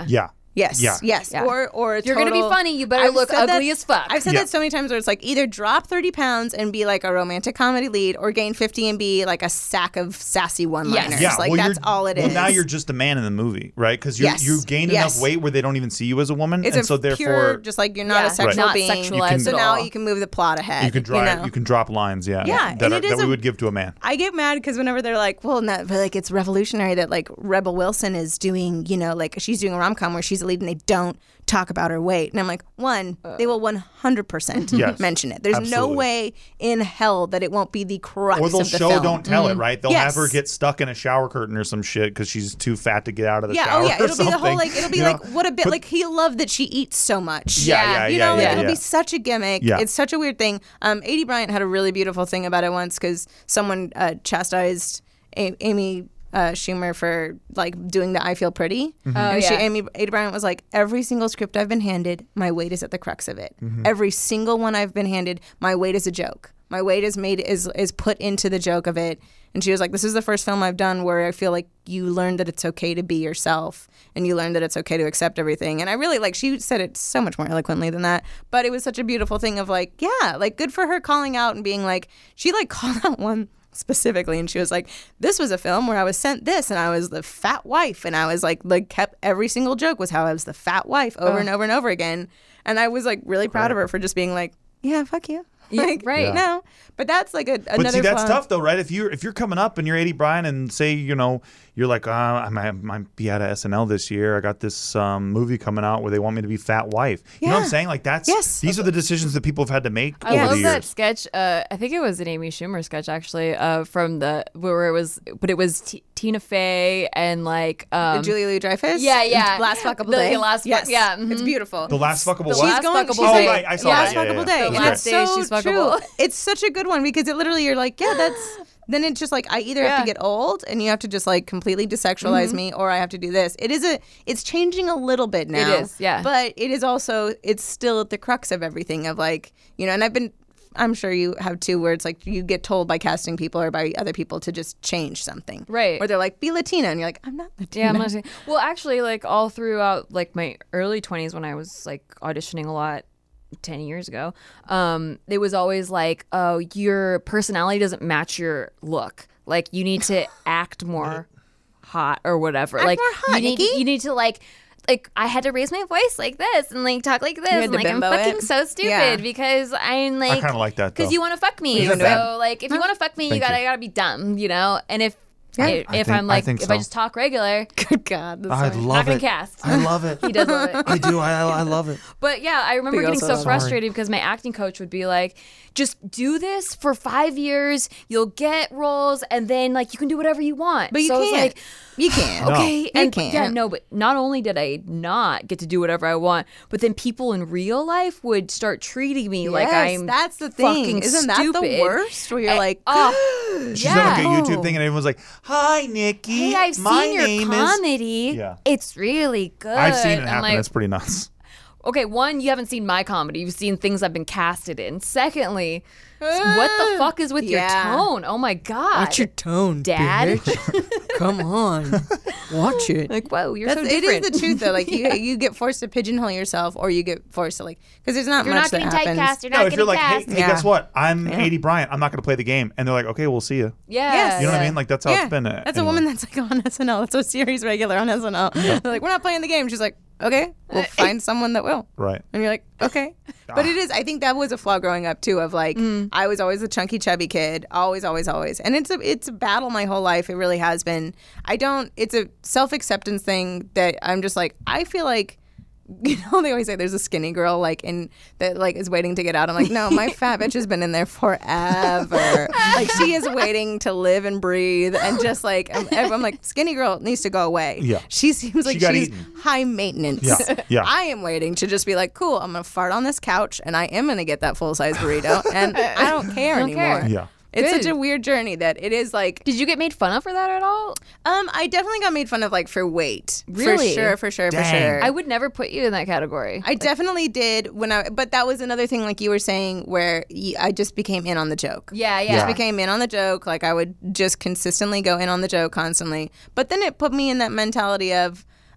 Yes. Yeah. Yes. Yeah. Or or If you're gonna be total- funny, you better I've look said ugly that- as fuck. I've said Yeah. that so many times where it's like either drop thirty pounds and be like a romantic comedy lead, or gain fifty and be like a sack of sassy one-liners. Yes. Like well, that's you're- all it is. well, now you're just a man in the movie, right? Because you Yes. you gain Yes. enough weight where they don't even see you as a woman, It's and a so therefore pure, just like you're not Yeah. a sexual Not being. sexualized You So can- now at all. you can move the plot ahead. you can drive, know? you can drop lines, yeah, Yeah, that, and are- it is that we a- would give to a man. I get mad because whenever they're like, well, not, but like it's revolutionary that like Rebel Wilson is doing, you know, like she's doing a rom com where she's a lead and they don't talk about her weight. And I'm like, one, they will one hundred percent Yes, mention it. There's no absolutely. way in hell that it won't be the crux Or they'll of the show, film. don't tell it, right? They'll Yes. have her get stuck in a shower curtain or some shit because she's too fat to get out of the Yeah, shower. oh yeah, or it'll be the whole something, like it'll be you like know? what a bit But- like he loved that she eats so much. Yeah, yeah, you yeah, know, yeah, like, it'll yeah. be such a gimmick. Yeah. It's such a weird thing. Um, Adie Bryant had a really beautiful thing about it once because someone uh, chastised a- Amy uh, Schumer for like doing the I Feel Pretty, Mm-hmm. Oh, and she yeah. Amy Adie Bryant was like, every single script I've been handed, my weight is at the crux of it. Mm-hmm. Every single one I've been handed, my weight is a joke. My weight is made is is put into the joke of it. And she was like, this is the first film I've done where I feel like you learn that it's okay to be yourself and you learn that it's okay to accept everything. And I really like, she said it so much more eloquently than that. But it was such a beautiful thing of like, yeah, like good for her calling out and being like, she like called out one specifically and she was like, this was a film where I was sent this and I was the fat wife. And I was like, like kept every single joke was how I was the fat wife over and over and over again. And I was like really proud of her for just being like, yeah, fuck you. Yeah, Like, right. Yeah. No, but that's like a, another. But see, that's flaw. tough though, right? If you're if you're coming up and you're Adie Bryant and say, you know, you're like, uh, I might, I might be out of S N L this year. I got this um, movie coming out where they want me to be fat wife. You know what I'm Yeah. saying? Like that's Yes. these are the decisions that people have had to make I over love the that years. sketch. Uh, I think it was an Amy Schumer sketch actually. Uh, from the where it was, but it was T- Tina Fey and like um, Julia Louis Dreyfus. Yeah, yeah. Last fuckable The- day. the last fuck- yes. yeah, It's mhm. beautiful. The last fuckable The what? last going- fuckable she's oh day. right, I saw yeah, that. last Yeah, yeah, fuckable yeah. day. The And last it's day so she's true. fuckable. It's such a good one because it literally you're like, yeah, that's. Then it's just like I either have Yeah. to get old and you have to just like completely desexualize Mm-hmm. me, or I have to do this. It is a. It's changing a little bit now. is, yeah. But it is also. It's still at the crux of everything of like you know. And I've been. I'm sure you have too, where it's like you get told by casting people or by other people to just change something. Right. Where they're like, be Latina. And you're like, I'm not Latina. Yeah, I'm not saying. Well, actually, like all throughout like my early twenties when I was like auditioning a lot ten years ago, um, it was always like, oh, your personality doesn't match your look. Like you need to act more hot or whatever. Act like more hot, you need Nikki. you need to like like I had to raise my voice like this and like talk like this had and to like I'm bimbo fucking it. so stupid Yeah. because I'm like kinda like that, because though. you want to fuck me. Isn't So that bad? like if you want to fuck me, you Thank gotta you. gotta be dumb, you know. And if Yeah. I- I if think- I'm I like think if I so. just talk regular, Good God. that's I so- love not it. gonna cast. I love it. He does love it. I do. I, I love it. But yeah, I remember But you getting also so love it. frustrated because my acting coach would be like, just do this for five years, you'll get roles, and then like you can do whatever you want. But you so I was can't. like, You can't. No. okay, You and can't. yeah, no, but not only did I not get to do whatever I want, but then people in real life would start treating me like Yes, I'm that's the thing. fucking Isn't that the stupid. worst? Where you're I- like, oh, She's yeah. on like a YouTube thing and everyone's like, "Hi, Nikki. Hey, I've My seen your name is." comedy. Yeah. It's really good. I've seen it I'm happen. like, It's pretty nuts. okay, one, you haven't seen my comedy. You've seen things I've been casted in. Secondly, what the fuck is with Yeah. your tone? Oh my God. tone, Dad? Come on, watch it. Like, whoa, you're That's, so it different. is the truth though. Like you, you get forced to pigeonhole yourself, or you get forced to like because there's not You're much not that getting happens. typecast. You're No, not if you're getting like, hey, cast. hey, Yeah. guess what? I'm Yeah. Adie Bryant. I'm not going to play the game. And they're like, okay, we'll see you. Yeah. Yes. You know what I yeah. mean? Like, that's how Yeah, it's been. uh, that's a anyway. woman that's like on S N L. That's a series regular on S N L. They're like, we're not playing the game. She's like, okay, we'll find someone that will. Right. And you're like, okay. But it is, I think that was a flaw growing up too of like, I was always a chunky, chubby kid. Always, always, always. And it's a, it's a battle my whole life. It really has been. I don't, it's a self-acceptance thing that I'm just like, I feel like, you know, they always say there's a skinny girl like in that like is waiting to get out. I'm like, no, my fat bitch has been in there forever. Like she is waiting to live and breathe, and just like I'm, I'm like, skinny girl needs to go away. Yeah. She seems like got she's eaten. high maintenance. Yeah, yeah. I am waiting to just be like, cool, I'm gonna fart on this couch, and I am gonna get that full size burrito, and I don't care Don't anymore. care. Yeah. It's Good. such a weird journey that it is like. Did you get made fun of for that at all? Um, I definitely got made fun of like for weight. Really? For sure, for sure, Dang. for sure. I would never put you in that category. I definitely did when I, but that was another thing, like you were saying, where y I just became in on the joke. yeah, Just yeah. became in on the joke. Like I would just consistently go in on the joke constantly. But then it put me in that mentality of,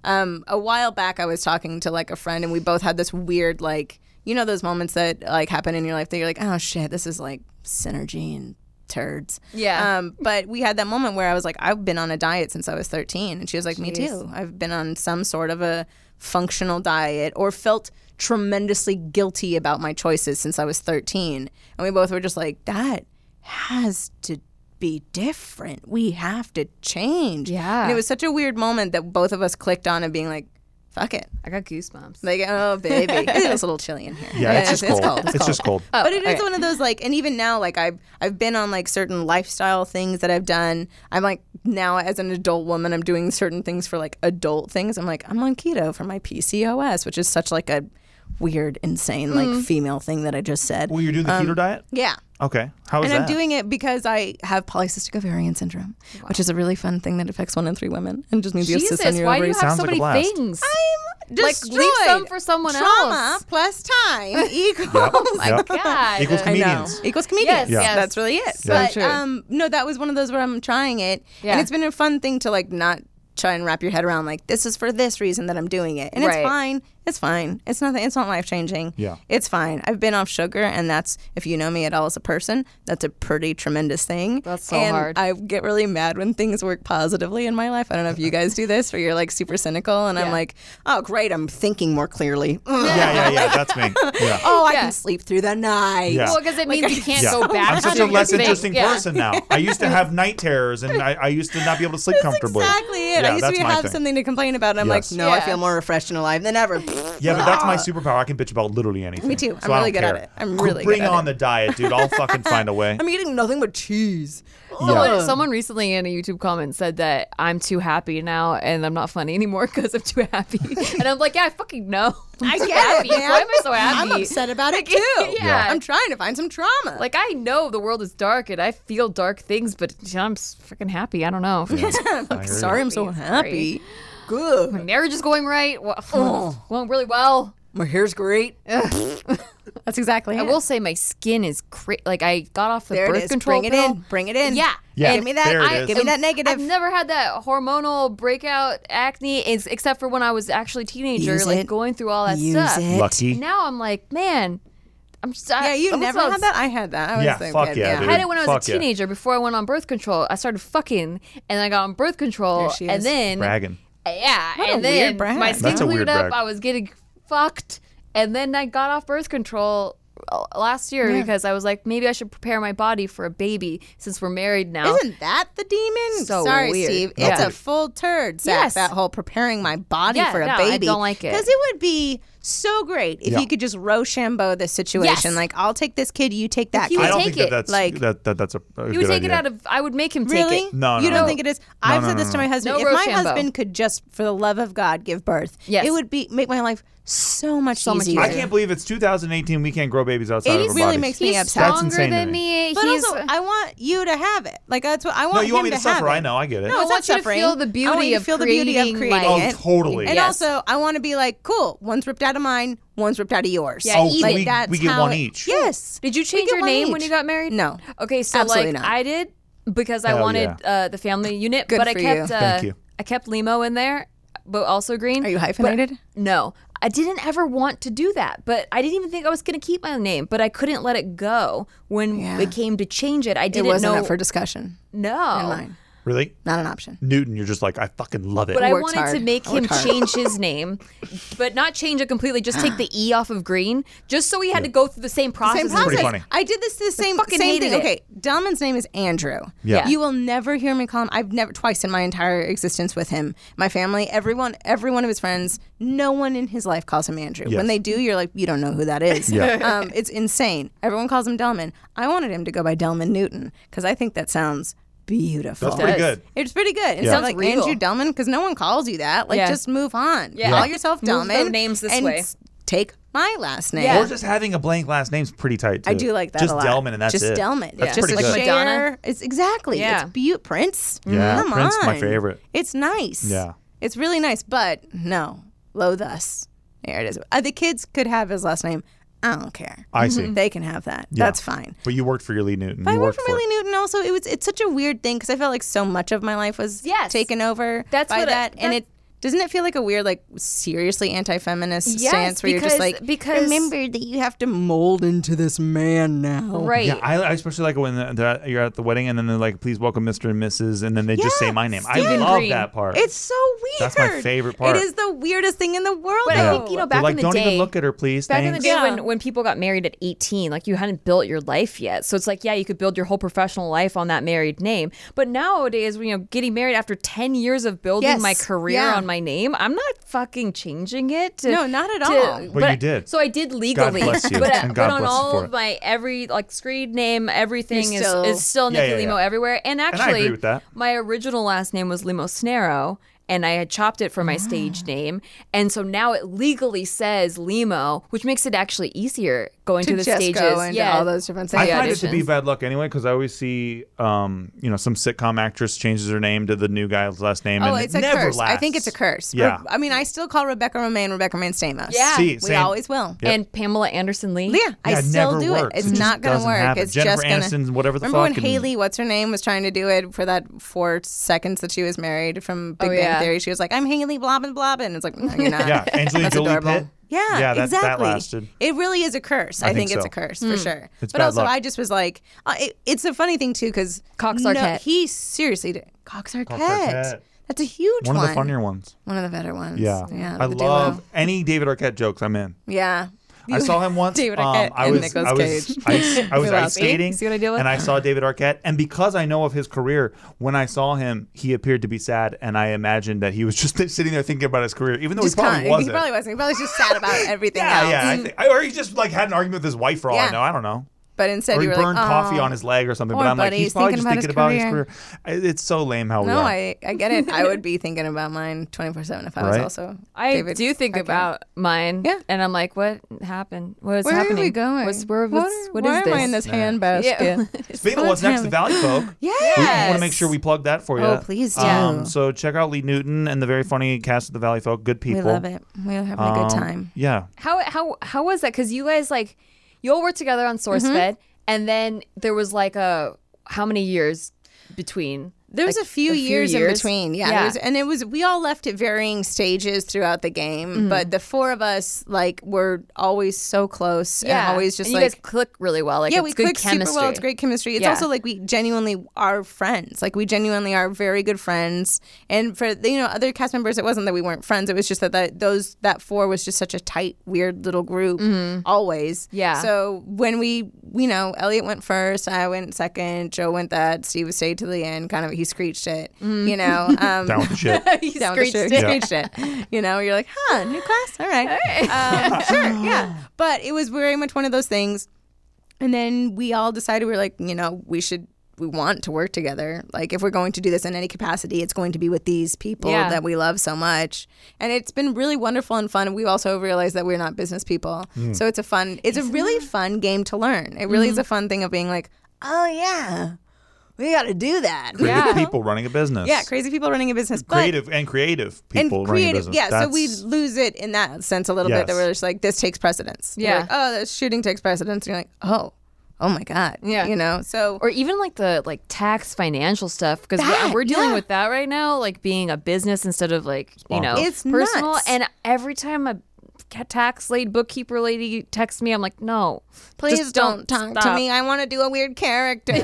Um, a while back, I was talking to like a friend, and we both had this weird, like, you know, those moments that like happen in your life that you're like, oh shit, this is like synergy and turds. Yeah. Um, but we had that moment where I was like, I've been on a diet since I was thirteen, and she was like, me Jeez. too. I've been on some sort of a functional diet, or felt tremendously guilty about my choices since I was thirteen. And we both were just like, that has to be different. We have to change. Yeah. And it was such a weird moment that both of us clicked on and being like, fuck it. I got goosebumps. Like, oh, baby. It's a little chilly in here. Yeah, it's just cold. It's, It's cold. just cold. but it is okay. one of those, like, and even now, like, I've, I've been on, like, certain lifestyle things that I've done. I'm, like, now as an adult woman, I'm doing certain things for, like, adult things. I'm like, I'm on keto for my P C O S, which is such, like, a weird, insane, like, female thing that I just said. Well, you're doing the keto diet? Yeah. Okay. How is And that? I'm doing it because I have polycystic ovarian syndrome, which is a really fun thing that affects one in three women, and just means you have cysts on Jesus, your why do you ovaries. have Sounds so like a many blast. things? I'm Like, destroyed. leave some for someone Trauma else. plus time equals Yep. Yep. God. Equals I know. comedians. Equals comedians. Yes, Yeah. yes. That's really it. So but true. um, no, that was one of those where I'm trying it, Yeah. and it's been a fun thing to like not try and wrap your head around like this is for this reason that I'm doing it, and Right. it's fine. It's fine. It's nothing. It's not life changing. Yeah. It's fine. I've been off sugar, and that's, if you know me at all as a person, that's a pretty tremendous thing. That's so and hard. I get really mad when things work positively in my life. I don't know if you guys do this, where you're like super cynical, and I'm Yeah. like, oh great, I'm thinking more clearly. Yeah, yeah, yeah. That's me. Yeah. Oh, I Yeah. can sleep through the night. Yeah. Well, because it means you can't Yeah. go back. I'm such to a your less thing. interesting Yeah. person now. I used to have night terrors, and I, I used to not be able to sleep comfortably. Exactly it. Yeah, I used that's to my have thing. something to complain about, and I'm Yes. like, no, I Yeah. feel more refreshed and alive than ever. Yeah, but that's my superpower. I can bitch about literally anything. Me too. So I'm I really don't good at care. it. I'm really Bring good at on it. the diet, dude. I'll fucking find a way. I'm eating nothing but cheese. Someone, someone recently in a YouTube comment said that I'm too happy now and I'm not funny anymore because I'm too happy. And I'm like, yeah, I fucking know. I'm I too get happy. it, man. Why am I so happy? I'm upset about it too. Yeah. I'm trying to find some trauma. Like, I know the world is dark and I feel dark things, but you know, I'm freaking happy. I don't know. I'm sorry, I'm so Sorry. happy. Good. My marriage is going right. Well, Oh. going really well. My hair's great. That's exactly it. I will say my skin is cra- like I got off the There birth it is. control Bring it pill. in. Bring it in. Yeah. Yeah, Give me that. there it I- is. Give me that negative. I've never had that hormonal breakout acne, ex- except for when I was actually a teenager, Use like it. going through all that Use stuff. it. Lucky. Now I'm like, man, I'm just. Yeah, you I, never I was- had that? I had that. I was Yeah, so fuck good. yeah, I dude. had it when I was Fuck a yeah. teenager. Before I went on birth control, I started fucking, and I got on birth control, There she and is. then Bragging. yeah, What a and weird then brag. my skin That's a cleared weird up. brag. I was getting fucked, and then I got off birth control uh, last year Yeah. because I was like, maybe I should prepare my body for a baby since we're married now. Isn't that the demon? So Sorry, weird. Steve. Yeah. It's a full turd, Zach, Yes. that whole preparing my body Yeah, for a no, I baby. don't like it. Because it would be so great if Yeah. you could just Rochambeau this situation. Yes. Like, I'll take this kid, you take that he kid. would I don't take think it, that that's like- that, that that's a, a He good would take idea. it out of. I would make him take Really? it. No, You no, don't no. think it is? I've no, said this no, to my no. husband. No if my Rochambeau. husband could just, for the love of God, give birth, Yes. it would be make my life so much So much easier. I can't believe it's two thousand eighteen. We can't grow babies outside It of our really bodies. makes me He's upset. That's stronger insane to than me. me. But He's, also, I want you to have it. Like that's what I want. No, you want him me to have suffer. it. I know. I get it. No, I it's want not you to suffering. feel the I want beauty you to of feel the beauty of creating, creating like- Oh, it. totally. And Yes. also, I want to be like, cool. One's ripped out of mine. One's ripped out of yours. Yeah, Oh, eat so it. we, That's we get how one it- each. Yes. Did you We change get your one name when each. you got married? No. Okay, so Absolutely like not. I did because I Hell wanted yeah. uh, the family unit, Good but I for kept you. uh, Thank you. I kept Limo in there, but also green. Are you But- hyphenated? no, I didn't ever want to do that, but I didn't even think I was going to keep my name. But I couldn't let it go when Yeah. it came to change it. I It didn't wasn't know. up for discussion. no, In mine. Really? Not an option. Newton, you're just like, I fucking love it. But I worked wanted hard. to make I him worked hard. change his name, but not change it completely. Just take the E off of green, just so he had to go through the same process. Same as process. pretty funny. I did this the same, fucking same hated thing. it. Okay, Delman's name is Andrew. Yeah. You will never hear me call him. I've never twice in my entire existence with him. My family, everyone, every one of his friends, no one in his life calls him Andrew. Yes. When they do, you're like, you don't know who that is. Yeah. um, it's insane. Everyone calls him Delman. I wanted him to go by Delman Newton because I think that sounds beautiful. That's pretty Does. good. It's pretty good. Instead Yeah. of like Sounds regal. Andrew Delman, because no one calls you that. Like, Yeah. just move on. Yeah. Call yourself Move the Delman. names this and way. s- take my last name. Yeah. Or just having a blank last name's pretty tight, too. I do like that Just a lot. Delman and that's just it. Delman. That's Yeah. pretty just good. like Madonna. Cher. It's exactly. Yeah. It's beaut Prince. Yeah, Come Prince, my on. favorite. It's nice. Yeah. It's really nice, but no, loathe us. There it is. Uh, the kids could have his last name. I don't care. I see. They can have that. Yeah. That's fine. But you worked for your Lee Newton. But you I worked worked for Millie Newton also. It was it's such a weird thing because I felt like so much of my life was Yes. taken over That's by what I- that, and that's- it Doesn't it feel like a weird, like, seriously anti-feminist Yes, stance where you're just because- like, because- remember that you have to mold into this man now. Right. Yeah, I, I especially like it when they're, they're- you're at the wedding and then they're like, please welcome Mister and Missus and then they just say my name. I Stephen love Green. that part. It's so weird. That's my favorite part. It is the weirdest thing in the world. But though. I think, you know, They're back like, in the don't day, even look at her, please. back Thanks. in the day Yeah. when, when people got married at eighteen, like you hadn't built your life yet. So it's like, yeah, you could build your whole professional life on that married name. But nowadays, you know, getting married after ten years of building Yes. my career Yeah. on my name, I'm not fucking changing it. To, No, not at to- all. Well, you did. So I did legally. bless you, But, and but God on bless you all for of it. my every like screen name, everything You're is, still- is still Yeah, Nikki yeah, Limo yeah. everywhere. And I actually, agree with that. my original last name was Limosnero. And I had chopped it for my stage name. And so now it legally says Limo, which makes it actually easier going to, To the just stages. go into yeah. all those different I things. find it to be auditions. bad luck anyway because I always see, um, you know, some sitcom actress changes her name to the new guy's last name. Oh, and it's it a never curse. Lasts. I think it's a curse. Yeah. I mean, I still call Rebecca Romaine Rebecca Romaine Stamos. Yeah. See, we same. always will. Yep. And Pamela Anderson Lee. Yeah, I Yeah, it still never do works. it. It's It just not gonna doesn't work. happen. It's Jennifer just gonna. Aniston, whatever the Remember fuck, when and- Haley, what's her name, was trying to do it for that four seconds that she was married from Big Oh, Bang yeah. Theory? She was like, "I'm Haley Blobbin Blobbin." And it's like, no, you're not. Yeah, Angelina That's Jolie adorable. Pitt. Yeah, Yeah, that- that exactly. lasted. It really is a curse. I I, think think, it's so. a curse for sure. It's but bad also, luck. I just was like, uh, it, it's a funny thing too because Cox no, Arquette. he seriously did. Cox Arquette. Arquette. That's a huge One one. of the funnier ones. One of the better ones. Yeah. yeah. I the love duo. any David Arquette jokes. I'm in. Yeah. I saw him once. David um, Arquette I and was, Nicolas I was, Cage. ice, I was We love ice it. skating, See what I deal with? and I saw David Arquette. And because I know of his career, when I saw him, he appeared to be sad, and I imagined that he was just sitting there thinking about his career, even though Just he probably kinda- wasn't. He probably wasn't. He probably was just sad about everything yeah, else. yeah. I think, or he just like had an argument with his wife for all I Yeah. know. I don't know. But instead, Or he you were burned like, coffee "Oh." on his leg or something. Poor But I'm like, buddy, he's he's probably thinking just about thinking his about his career. I- It's so lame how we No, are. I, I get it. I would be thinking about mine twenty-four seven if I was Right? also I David do think Arquette. about mine. Yeah. And I'm like, what happened? What is Where happening? are we going? What's, where, What what's, are- what why is this? am I in this handbasket? Yeah. Speaking of what's next, the Valley Folk. Yes. We want to make sure we plug that for you. Oh, please do. Um, so check out Lee Newton and the very funny cast of the Valley Folk. Good We people. love it. We're having a Um, good time. Yeah. How how how was that? Because you guys like you all worked together on SourceFed, and then there was like a how many years between? There was Like, a few, a few years, years? in between, yeah. Yeah. There was, and it was we all left at varying stages throughout the game, Mm-hmm. but the four of us like were always so close and always just and like you guys click really well. Like yeah, it's we good click chemistry. super well. It's great chemistry. It's Yeah. also like we genuinely are friends. Like we genuinely are very good friends. And for you know other cast members, it wasn't that we weren't friends. It was just that, that those that four was just such a tight, weird little group. Always. Mm-hmm. Yeah. So when we, you know, Elliot went first, I went second, Joe went that, Steve stayed to the end. Kind of, he screeched it. You know. Um, Down with the shit. He down with the screeched shit. it. He screeched it. You know, you're like, huh, new class, all right, um, sure, yeah. But it was very much one of those things. And then we all decided we were like, you know, we should, we want to work together. Like, if we're going to do this in any capacity, it's going to be with these people Yeah. that we love so much. And it's been really wonderful and fun. We also realized that we're not business people, so it's a fun, it's a really fun game to learn. It really is a fun thing of being like, oh yeah, we got to do that. Creative Yeah. people running a business. Yeah, crazy people running a business. But- Creative and creative people and running a creative, business. yeah. So we That's- lose it in that sense a little bit. That Yes. we're just like, this takes precedence. We're Yeah. like, oh, the shooting takes precedence. And you're like, oh, oh my god. Yeah. You know. So Or even like the like tax financial stuff because That, we're, we're dealing yeah. with that right now, like being a business instead of like you know It's personal. nuts. And every time a ca- tax lady, bookkeeper lady texts me, I'm like, no, please just don't, talk to stop. me. I want to do a weird character.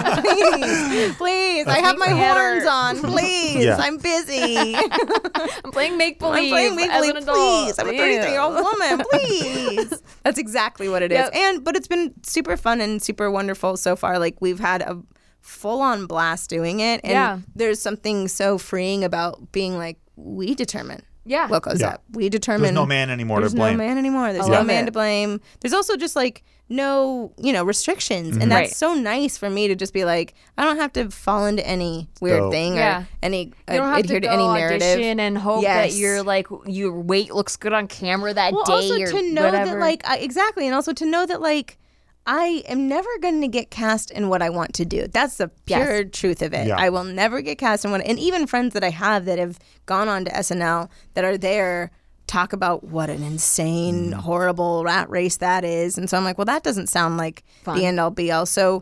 please, please. I have my Matter. horns on. Please, Yeah. I'm busy. I'm playing make believe. I'm playing make as believe. an adult. Please, I'm a Yeah. thirty-three year old woman. Please. That's exactly what it is. Yep. And but it's been super fun and super wonderful so far. Like we've had a full on blast doing it, and Yeah. there's something so freeing about being like, we determine. Yeah. What goes Yeah. up. We determine. There's no man anymore There's to blame. no man anymore. There's I no love man it. to blame. There's also just like no, you know, restrictions. Mm-hmm. And that's Right. so nice for me to just be like, I don't have to fall into any weird Dope. thing Yeah. or any uh, You don't have adhere to to, go any narrative. audition and hope that Yes. your like your weight looks good on camera that Well, day also or to know whatever. that like I, exactly, and also to know that like I am never going to get cast in what I want to do. That's the Yes. pure truth of it. Yeah. I will never get cast in what, and even friends that I have that have gone on to S N L that are there talk about what an insane, horrible rat race that is, and so I'm like, well, that doesn't sound like Fun. the end all be all. So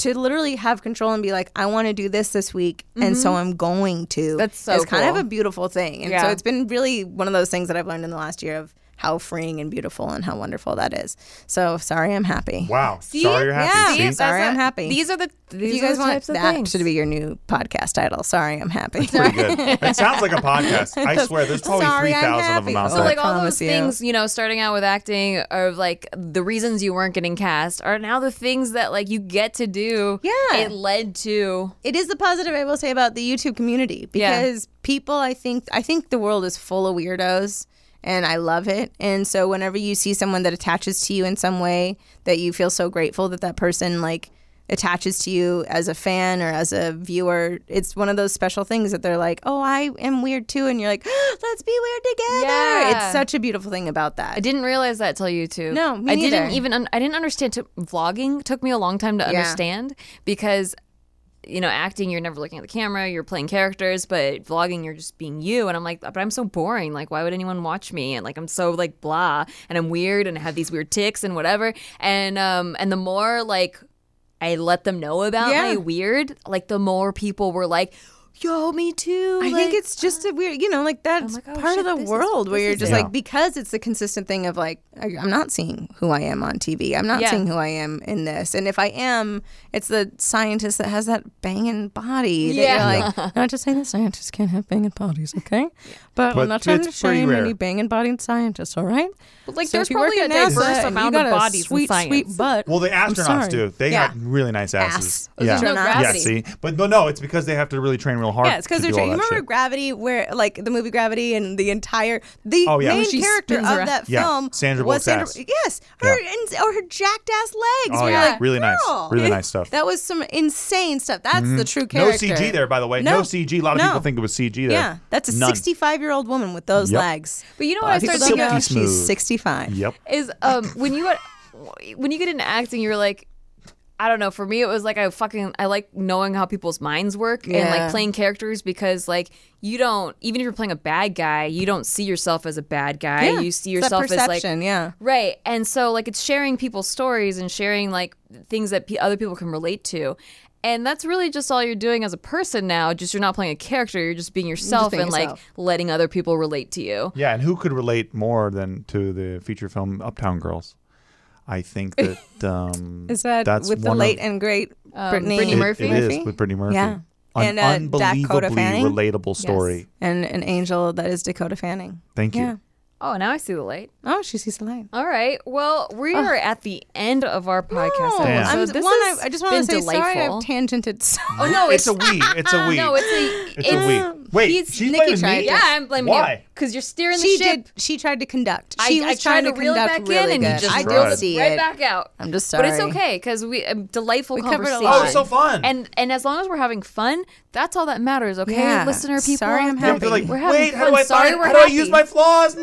to literally have control and be like, I want to do this this week, and so I'm going to. That's so It's kind of cool. a beautiful thing. And Yeah. so it's been really one of those things that I've learned in the last year of how freeing and beautiful and how wonderful that is. So sorry, I'm happy. Wow. Sorry you're happy. Yeah. See? Sorry, That's I'm a- happy. These are the these If you are guys the want types of that things. to be your new podcast title, sorry, I'm happy. Pretty good. It sounds like a podcast. I swear, there's probably Sorry, three I'm thousand of them happy. out So, So there. like all promise those you. things, you know, starting out with acting or like the reasons you weren't getting cast are now the things that like you get to do. Yeah. It led to It is the positive I will say about the YouTube community Yeah. because people, I think, I think the world is full of weirdos, and I love it. And so whenever you see someone that attaches to you in some way, that you feel so grateful that that person like attaches to you as a fan or as a viewer, it's one of those special things that they're like, oh, I am weird too, and you're like, let's be weird together. Yeah. It's such a beautiful thing about that. I didn't realize that till YouTube. No, me I didn't neither. even un- I didn't understand t- vlogging took me a long time to Yeah. understand because you know, acting, you're never looking at the camera, you're playing characters, but vlogging, you're just being you. And I'm like, but I'm so boring. Like, why would anyone watch me? And like, I'm so like blah, and I'm weird, and I have these weird tics and whatever. And um, and the more like I let them know about Yeah. my weird, like the more people were like, yo, me too. I like, think it's just a weird, you know, like that's like, oh, part shit, of the this is- world where this you're is just it. like, Yeah. because it's the consistent thing of like, I, I'm not seeing who I am on T V. I'm not Yeah. seeing who I am in this. And if I am, it's the scientist that has that banging body. That Yeah. You're like, not just saying that scientists can't have banging bodies, okay? But, But I'm not trying to it's pretty shame rare. any banging bodied scientists, all right? But, like, So there's if you work probably a at NASA diverse and amount you of got a bodies in sweet, science. sweet butt. Well, the I'm astronauts sorry. do. They Yeah. got really nice asses. Ass. Yeah. There's no Astronauts. Yeah, gravity. see? But no, no, it's because they have to really train real hard. Yeah, it's because to they're do trying. all You that remember shit. Gravity, where like the movie Gravity and the entire the Oh, yeah. main She character of spins around. that Yeah, film Sandra was Bullock's Sandra. ass. Yes, her and or her jacked ass legs. Oh, You're yeah. like, Really nice. girl. Really nice stuff. That was some insane stuff. That's the true No character. C G there, by the way. No, No. C G. A lot of No. people think it was C G there. Yeah, that's a None. sixty-five-year-old woman with those Yep. legs. But you know A what lot I of people started don't thinking know of? Silky she's smooth. sixty-five. Yep. is um when you got when you get into acting, you're like, I don't know. For me, it was like I fucking I like knowing how people's minds work and Yeah. like playing characters because like you don't even if you're playing a bad guy, you don't see yourself as a bad guy. Yeah, You see it's that yourself as like perception, yeah. right. And so like it's sharing people's stories and sharing like things that p- other people can relate to. And that's really just all you're doing as a person now. Just you're not playing a character. You're just being yourself being and like yourself. letting other people relate to you. Yeah, and who could relate more than to the feature film Uptown Girls? I think that um, Is that that's with the one late of, and great Brittany, Brittany it- Murphy? It is with Brittany Murphy. Yeah. An And, uh, Dakota unbelievably Fanning? relatable story. and an angel that is Dakota Fanning. Thank you. Yeah. Oh, now I see the light. Oh, she sees the light. All right. Well, we are at the end of our podcast No, Damn. episode. I'm, This one, I, has I just want to been say sorry delightful. I've tangented so Oh no, It's it's, a we. It's a we. no, it's a It's a we. Wait, he's- she's Nikki blaming tried me? to- yeah. I'm blaming you Why? because you're steering She the ship. did. She tried to conduct. I- She I was tried trying to to reel it conduct back really in, and good. you just I tried. did see right it. back out. I'm just But it's sorry. okay because we a delightful We covered a conversation. lot. Oh, so fun. And and as long as we're having fun, that's all that matters. Okay, Yeah. listener people. Sorry, I'm Yeah, happy. they're like, We're having wait, how fun. do I Sorry, find, we're how do I happy. use my flaws?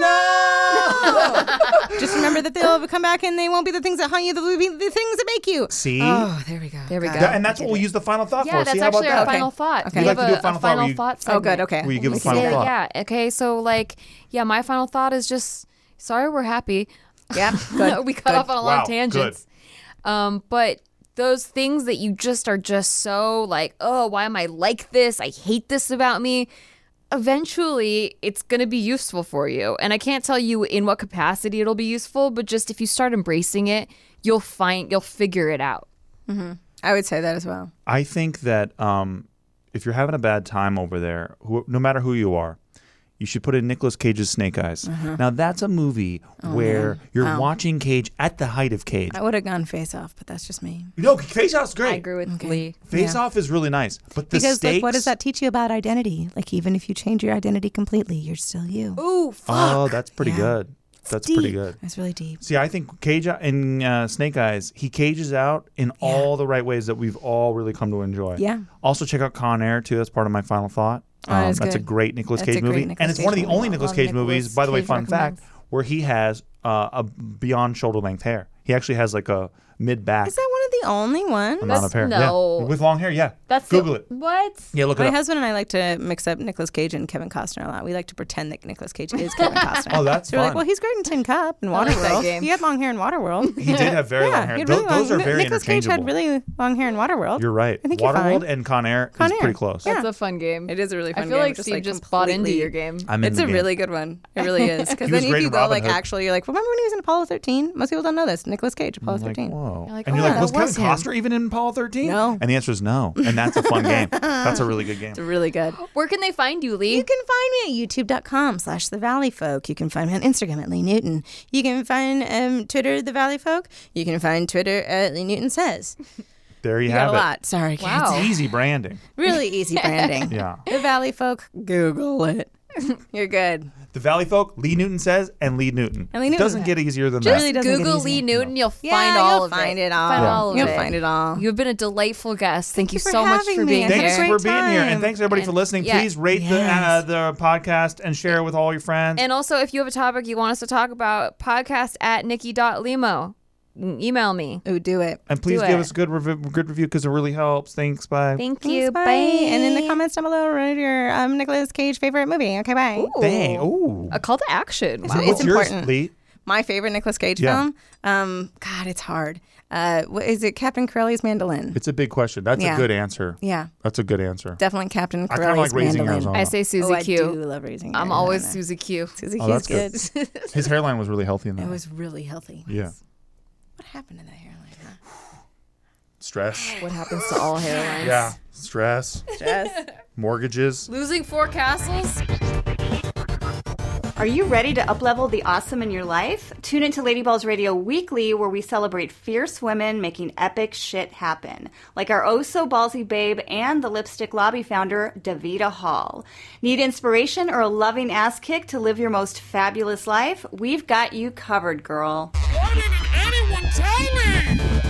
No. Just remember that they'll come back and they won't be the things that haunt you. They'll be the things that make you. See? Oh, there we go. There we Got go. it. That- and that's what we'll use the final thought Yeah, for. that's See, how about actually our that? final thought. Okay. We We'd have like to do a, a final a thought final where you- thought. Oh, good. segment. Okay. Will you give a We final can do thought? Yeah. Okay. So like, yeah, my final thought is just sorry we're happy. that. Yeah. Good. we cut Good. off on a lot Wow, of tangents. Um, but those things that you just are just so like, oh, why am I like this? I hate this about me. Eventually, it's going to be useful for you. And I can't tell you in what capacity it'll be useful, but just if you start embracing it, you'll find, you'll figure it out. I would say that as well. I think that um, if you're having a bad time over there, who, no matter who you are, you should put in Nicolas Cage's Snake Eyes. Now, that's a movie where you're Wow. watching Cage at the height of Cage. I would have gone Face Off, but that's just me. No, Face Off's great. I agree with Lee. Face Off is really nice. But the Because stakes... like, what does that teach you about identity? Like, even if you change your identity completely, you're still you. Ooh, fuck. Oh, that's pretty Yeah. good. That's Deep. pretty good. It's really deep. See, I think Cage in uh, Snake Eyes, he cages out in all the right ways that we've all really come to enjoy. Yeah. Also, check out Con Air, too. That's part of my final thought. Oh, that's that's a good. great Nicolas That's Cage a great movie. Nicolas and it's Cage one of the movie. only Nicolas Love Cage Nicolas movies, by the way, Cage fun fact, recommends. where he has uh, a beyond shoulder length hair. He He actually has like a mid back Is that one of the only ones? amount of hair. no. Yeah. With long hair, yeah. That's Google the, it. What? Yeah, look it My up. husband and I like to mix up Nicolas Cage and Kevin Costner a lot. We like to pretend that Nicolas Cage is Kevin Costner. Oh, that's so we're like, fun. well, he's great in Tin Cup and like that Waterworld. game. He had long hair in Waterworld. He did have very yeah, long hair. he had Tho- really those long- are very Nicolas Cage interchangeable. had really long hair in Waterworld. You're right. I think you're Waterworld fine. and Con Air Con is Air. pretty close. Yeah. That's a fun game. It is a really fun I feel game. like Steve just bought into completely- your game. I'm in It's the a game. really good one. It really is. Because He was then if great you in go Robin like Hood. actually, you're like, remember when he was in Apollo thirteen? Most people don't know this. Nicolas Cage, Apollo I'm like, thirteen. whoa. You're like, and you're oh, like, that was Kevin was him. Costner even in Apollo thirteen? No. And the answer is no. And that's a fun game. That's a really good game. It's really good. Where can they find you, Lee? You can find me at youtube.com slash the Valley Folk. You can find me on Instagram at Lee Newton. You can find um, Twitter the Valley Folk. You can find Twitter at Lee Newton Says. There you, You have got a it. lot. Sorry, kids. Wow. It's easy branding. Really easy branding. Yeah. The Valley Folk, Google it. You're good. The Valley Folk, Lee Newton Says, and Lee Newton. And Lee Newton. Doesn't get easier than Just that. really doesn't get Google easier. Lee Newton. You'll find Yeah, all you'll of find it. it all. Find Yeah. all of You'll it. find it all. You've been a delightful guest. Thank you you for so much having for me. being I had a Thanks here. great for being here, and time. thanks everybody for And- listening. yeah. Please rate the uh, the podcast and share it with all your friends. And also, if you have a topic you want us to talk about, podcast at nikki dot limo. Email me. Ooh, do it. And please do give it. us a good review, good review because it really helps. Thanks. Bye. Thank Thanks, you. bye. Bye. And in the comments down below, write your um, Nicolas Cage favorite movie. Okay, bye. Dang. Ooh. A call to action. Wow. It's What's yours, important. Lee? My favorite Nicolas Cage Yeah. film? Um, God, it's hard. Uh, what, is it Captain Corelli's Mandolin? It's a big question. That's Yeah. a good answer. Yeah, That's a good answer. definitely Captain I kind of Corelli's like Raising Mandolin. Arizona. I say Susie Oh, I Q. do love Raising I'm Arizona. always Susie Q. Susie Oh, Q's that's good. good. His hairline was really healthy in that. It was really healthy. Yeah. What happened to that hairline? Huh? Stress. What happens to all hairlines? Yeah. Stress. Jess? Mortgages. Losing four castles? Are you ready to uplevel the awesome in your life? Tune into Lady Balls Radio Weekly, where we celebrate fierce women making epic shit happen, like our oh so ballsy babe and the Lipstick Lobby founder, Davida Hall. Need inspiration or a loving ass kick to live your most fabulous life? We've got you covered, girl. Why didn't anyone tell me?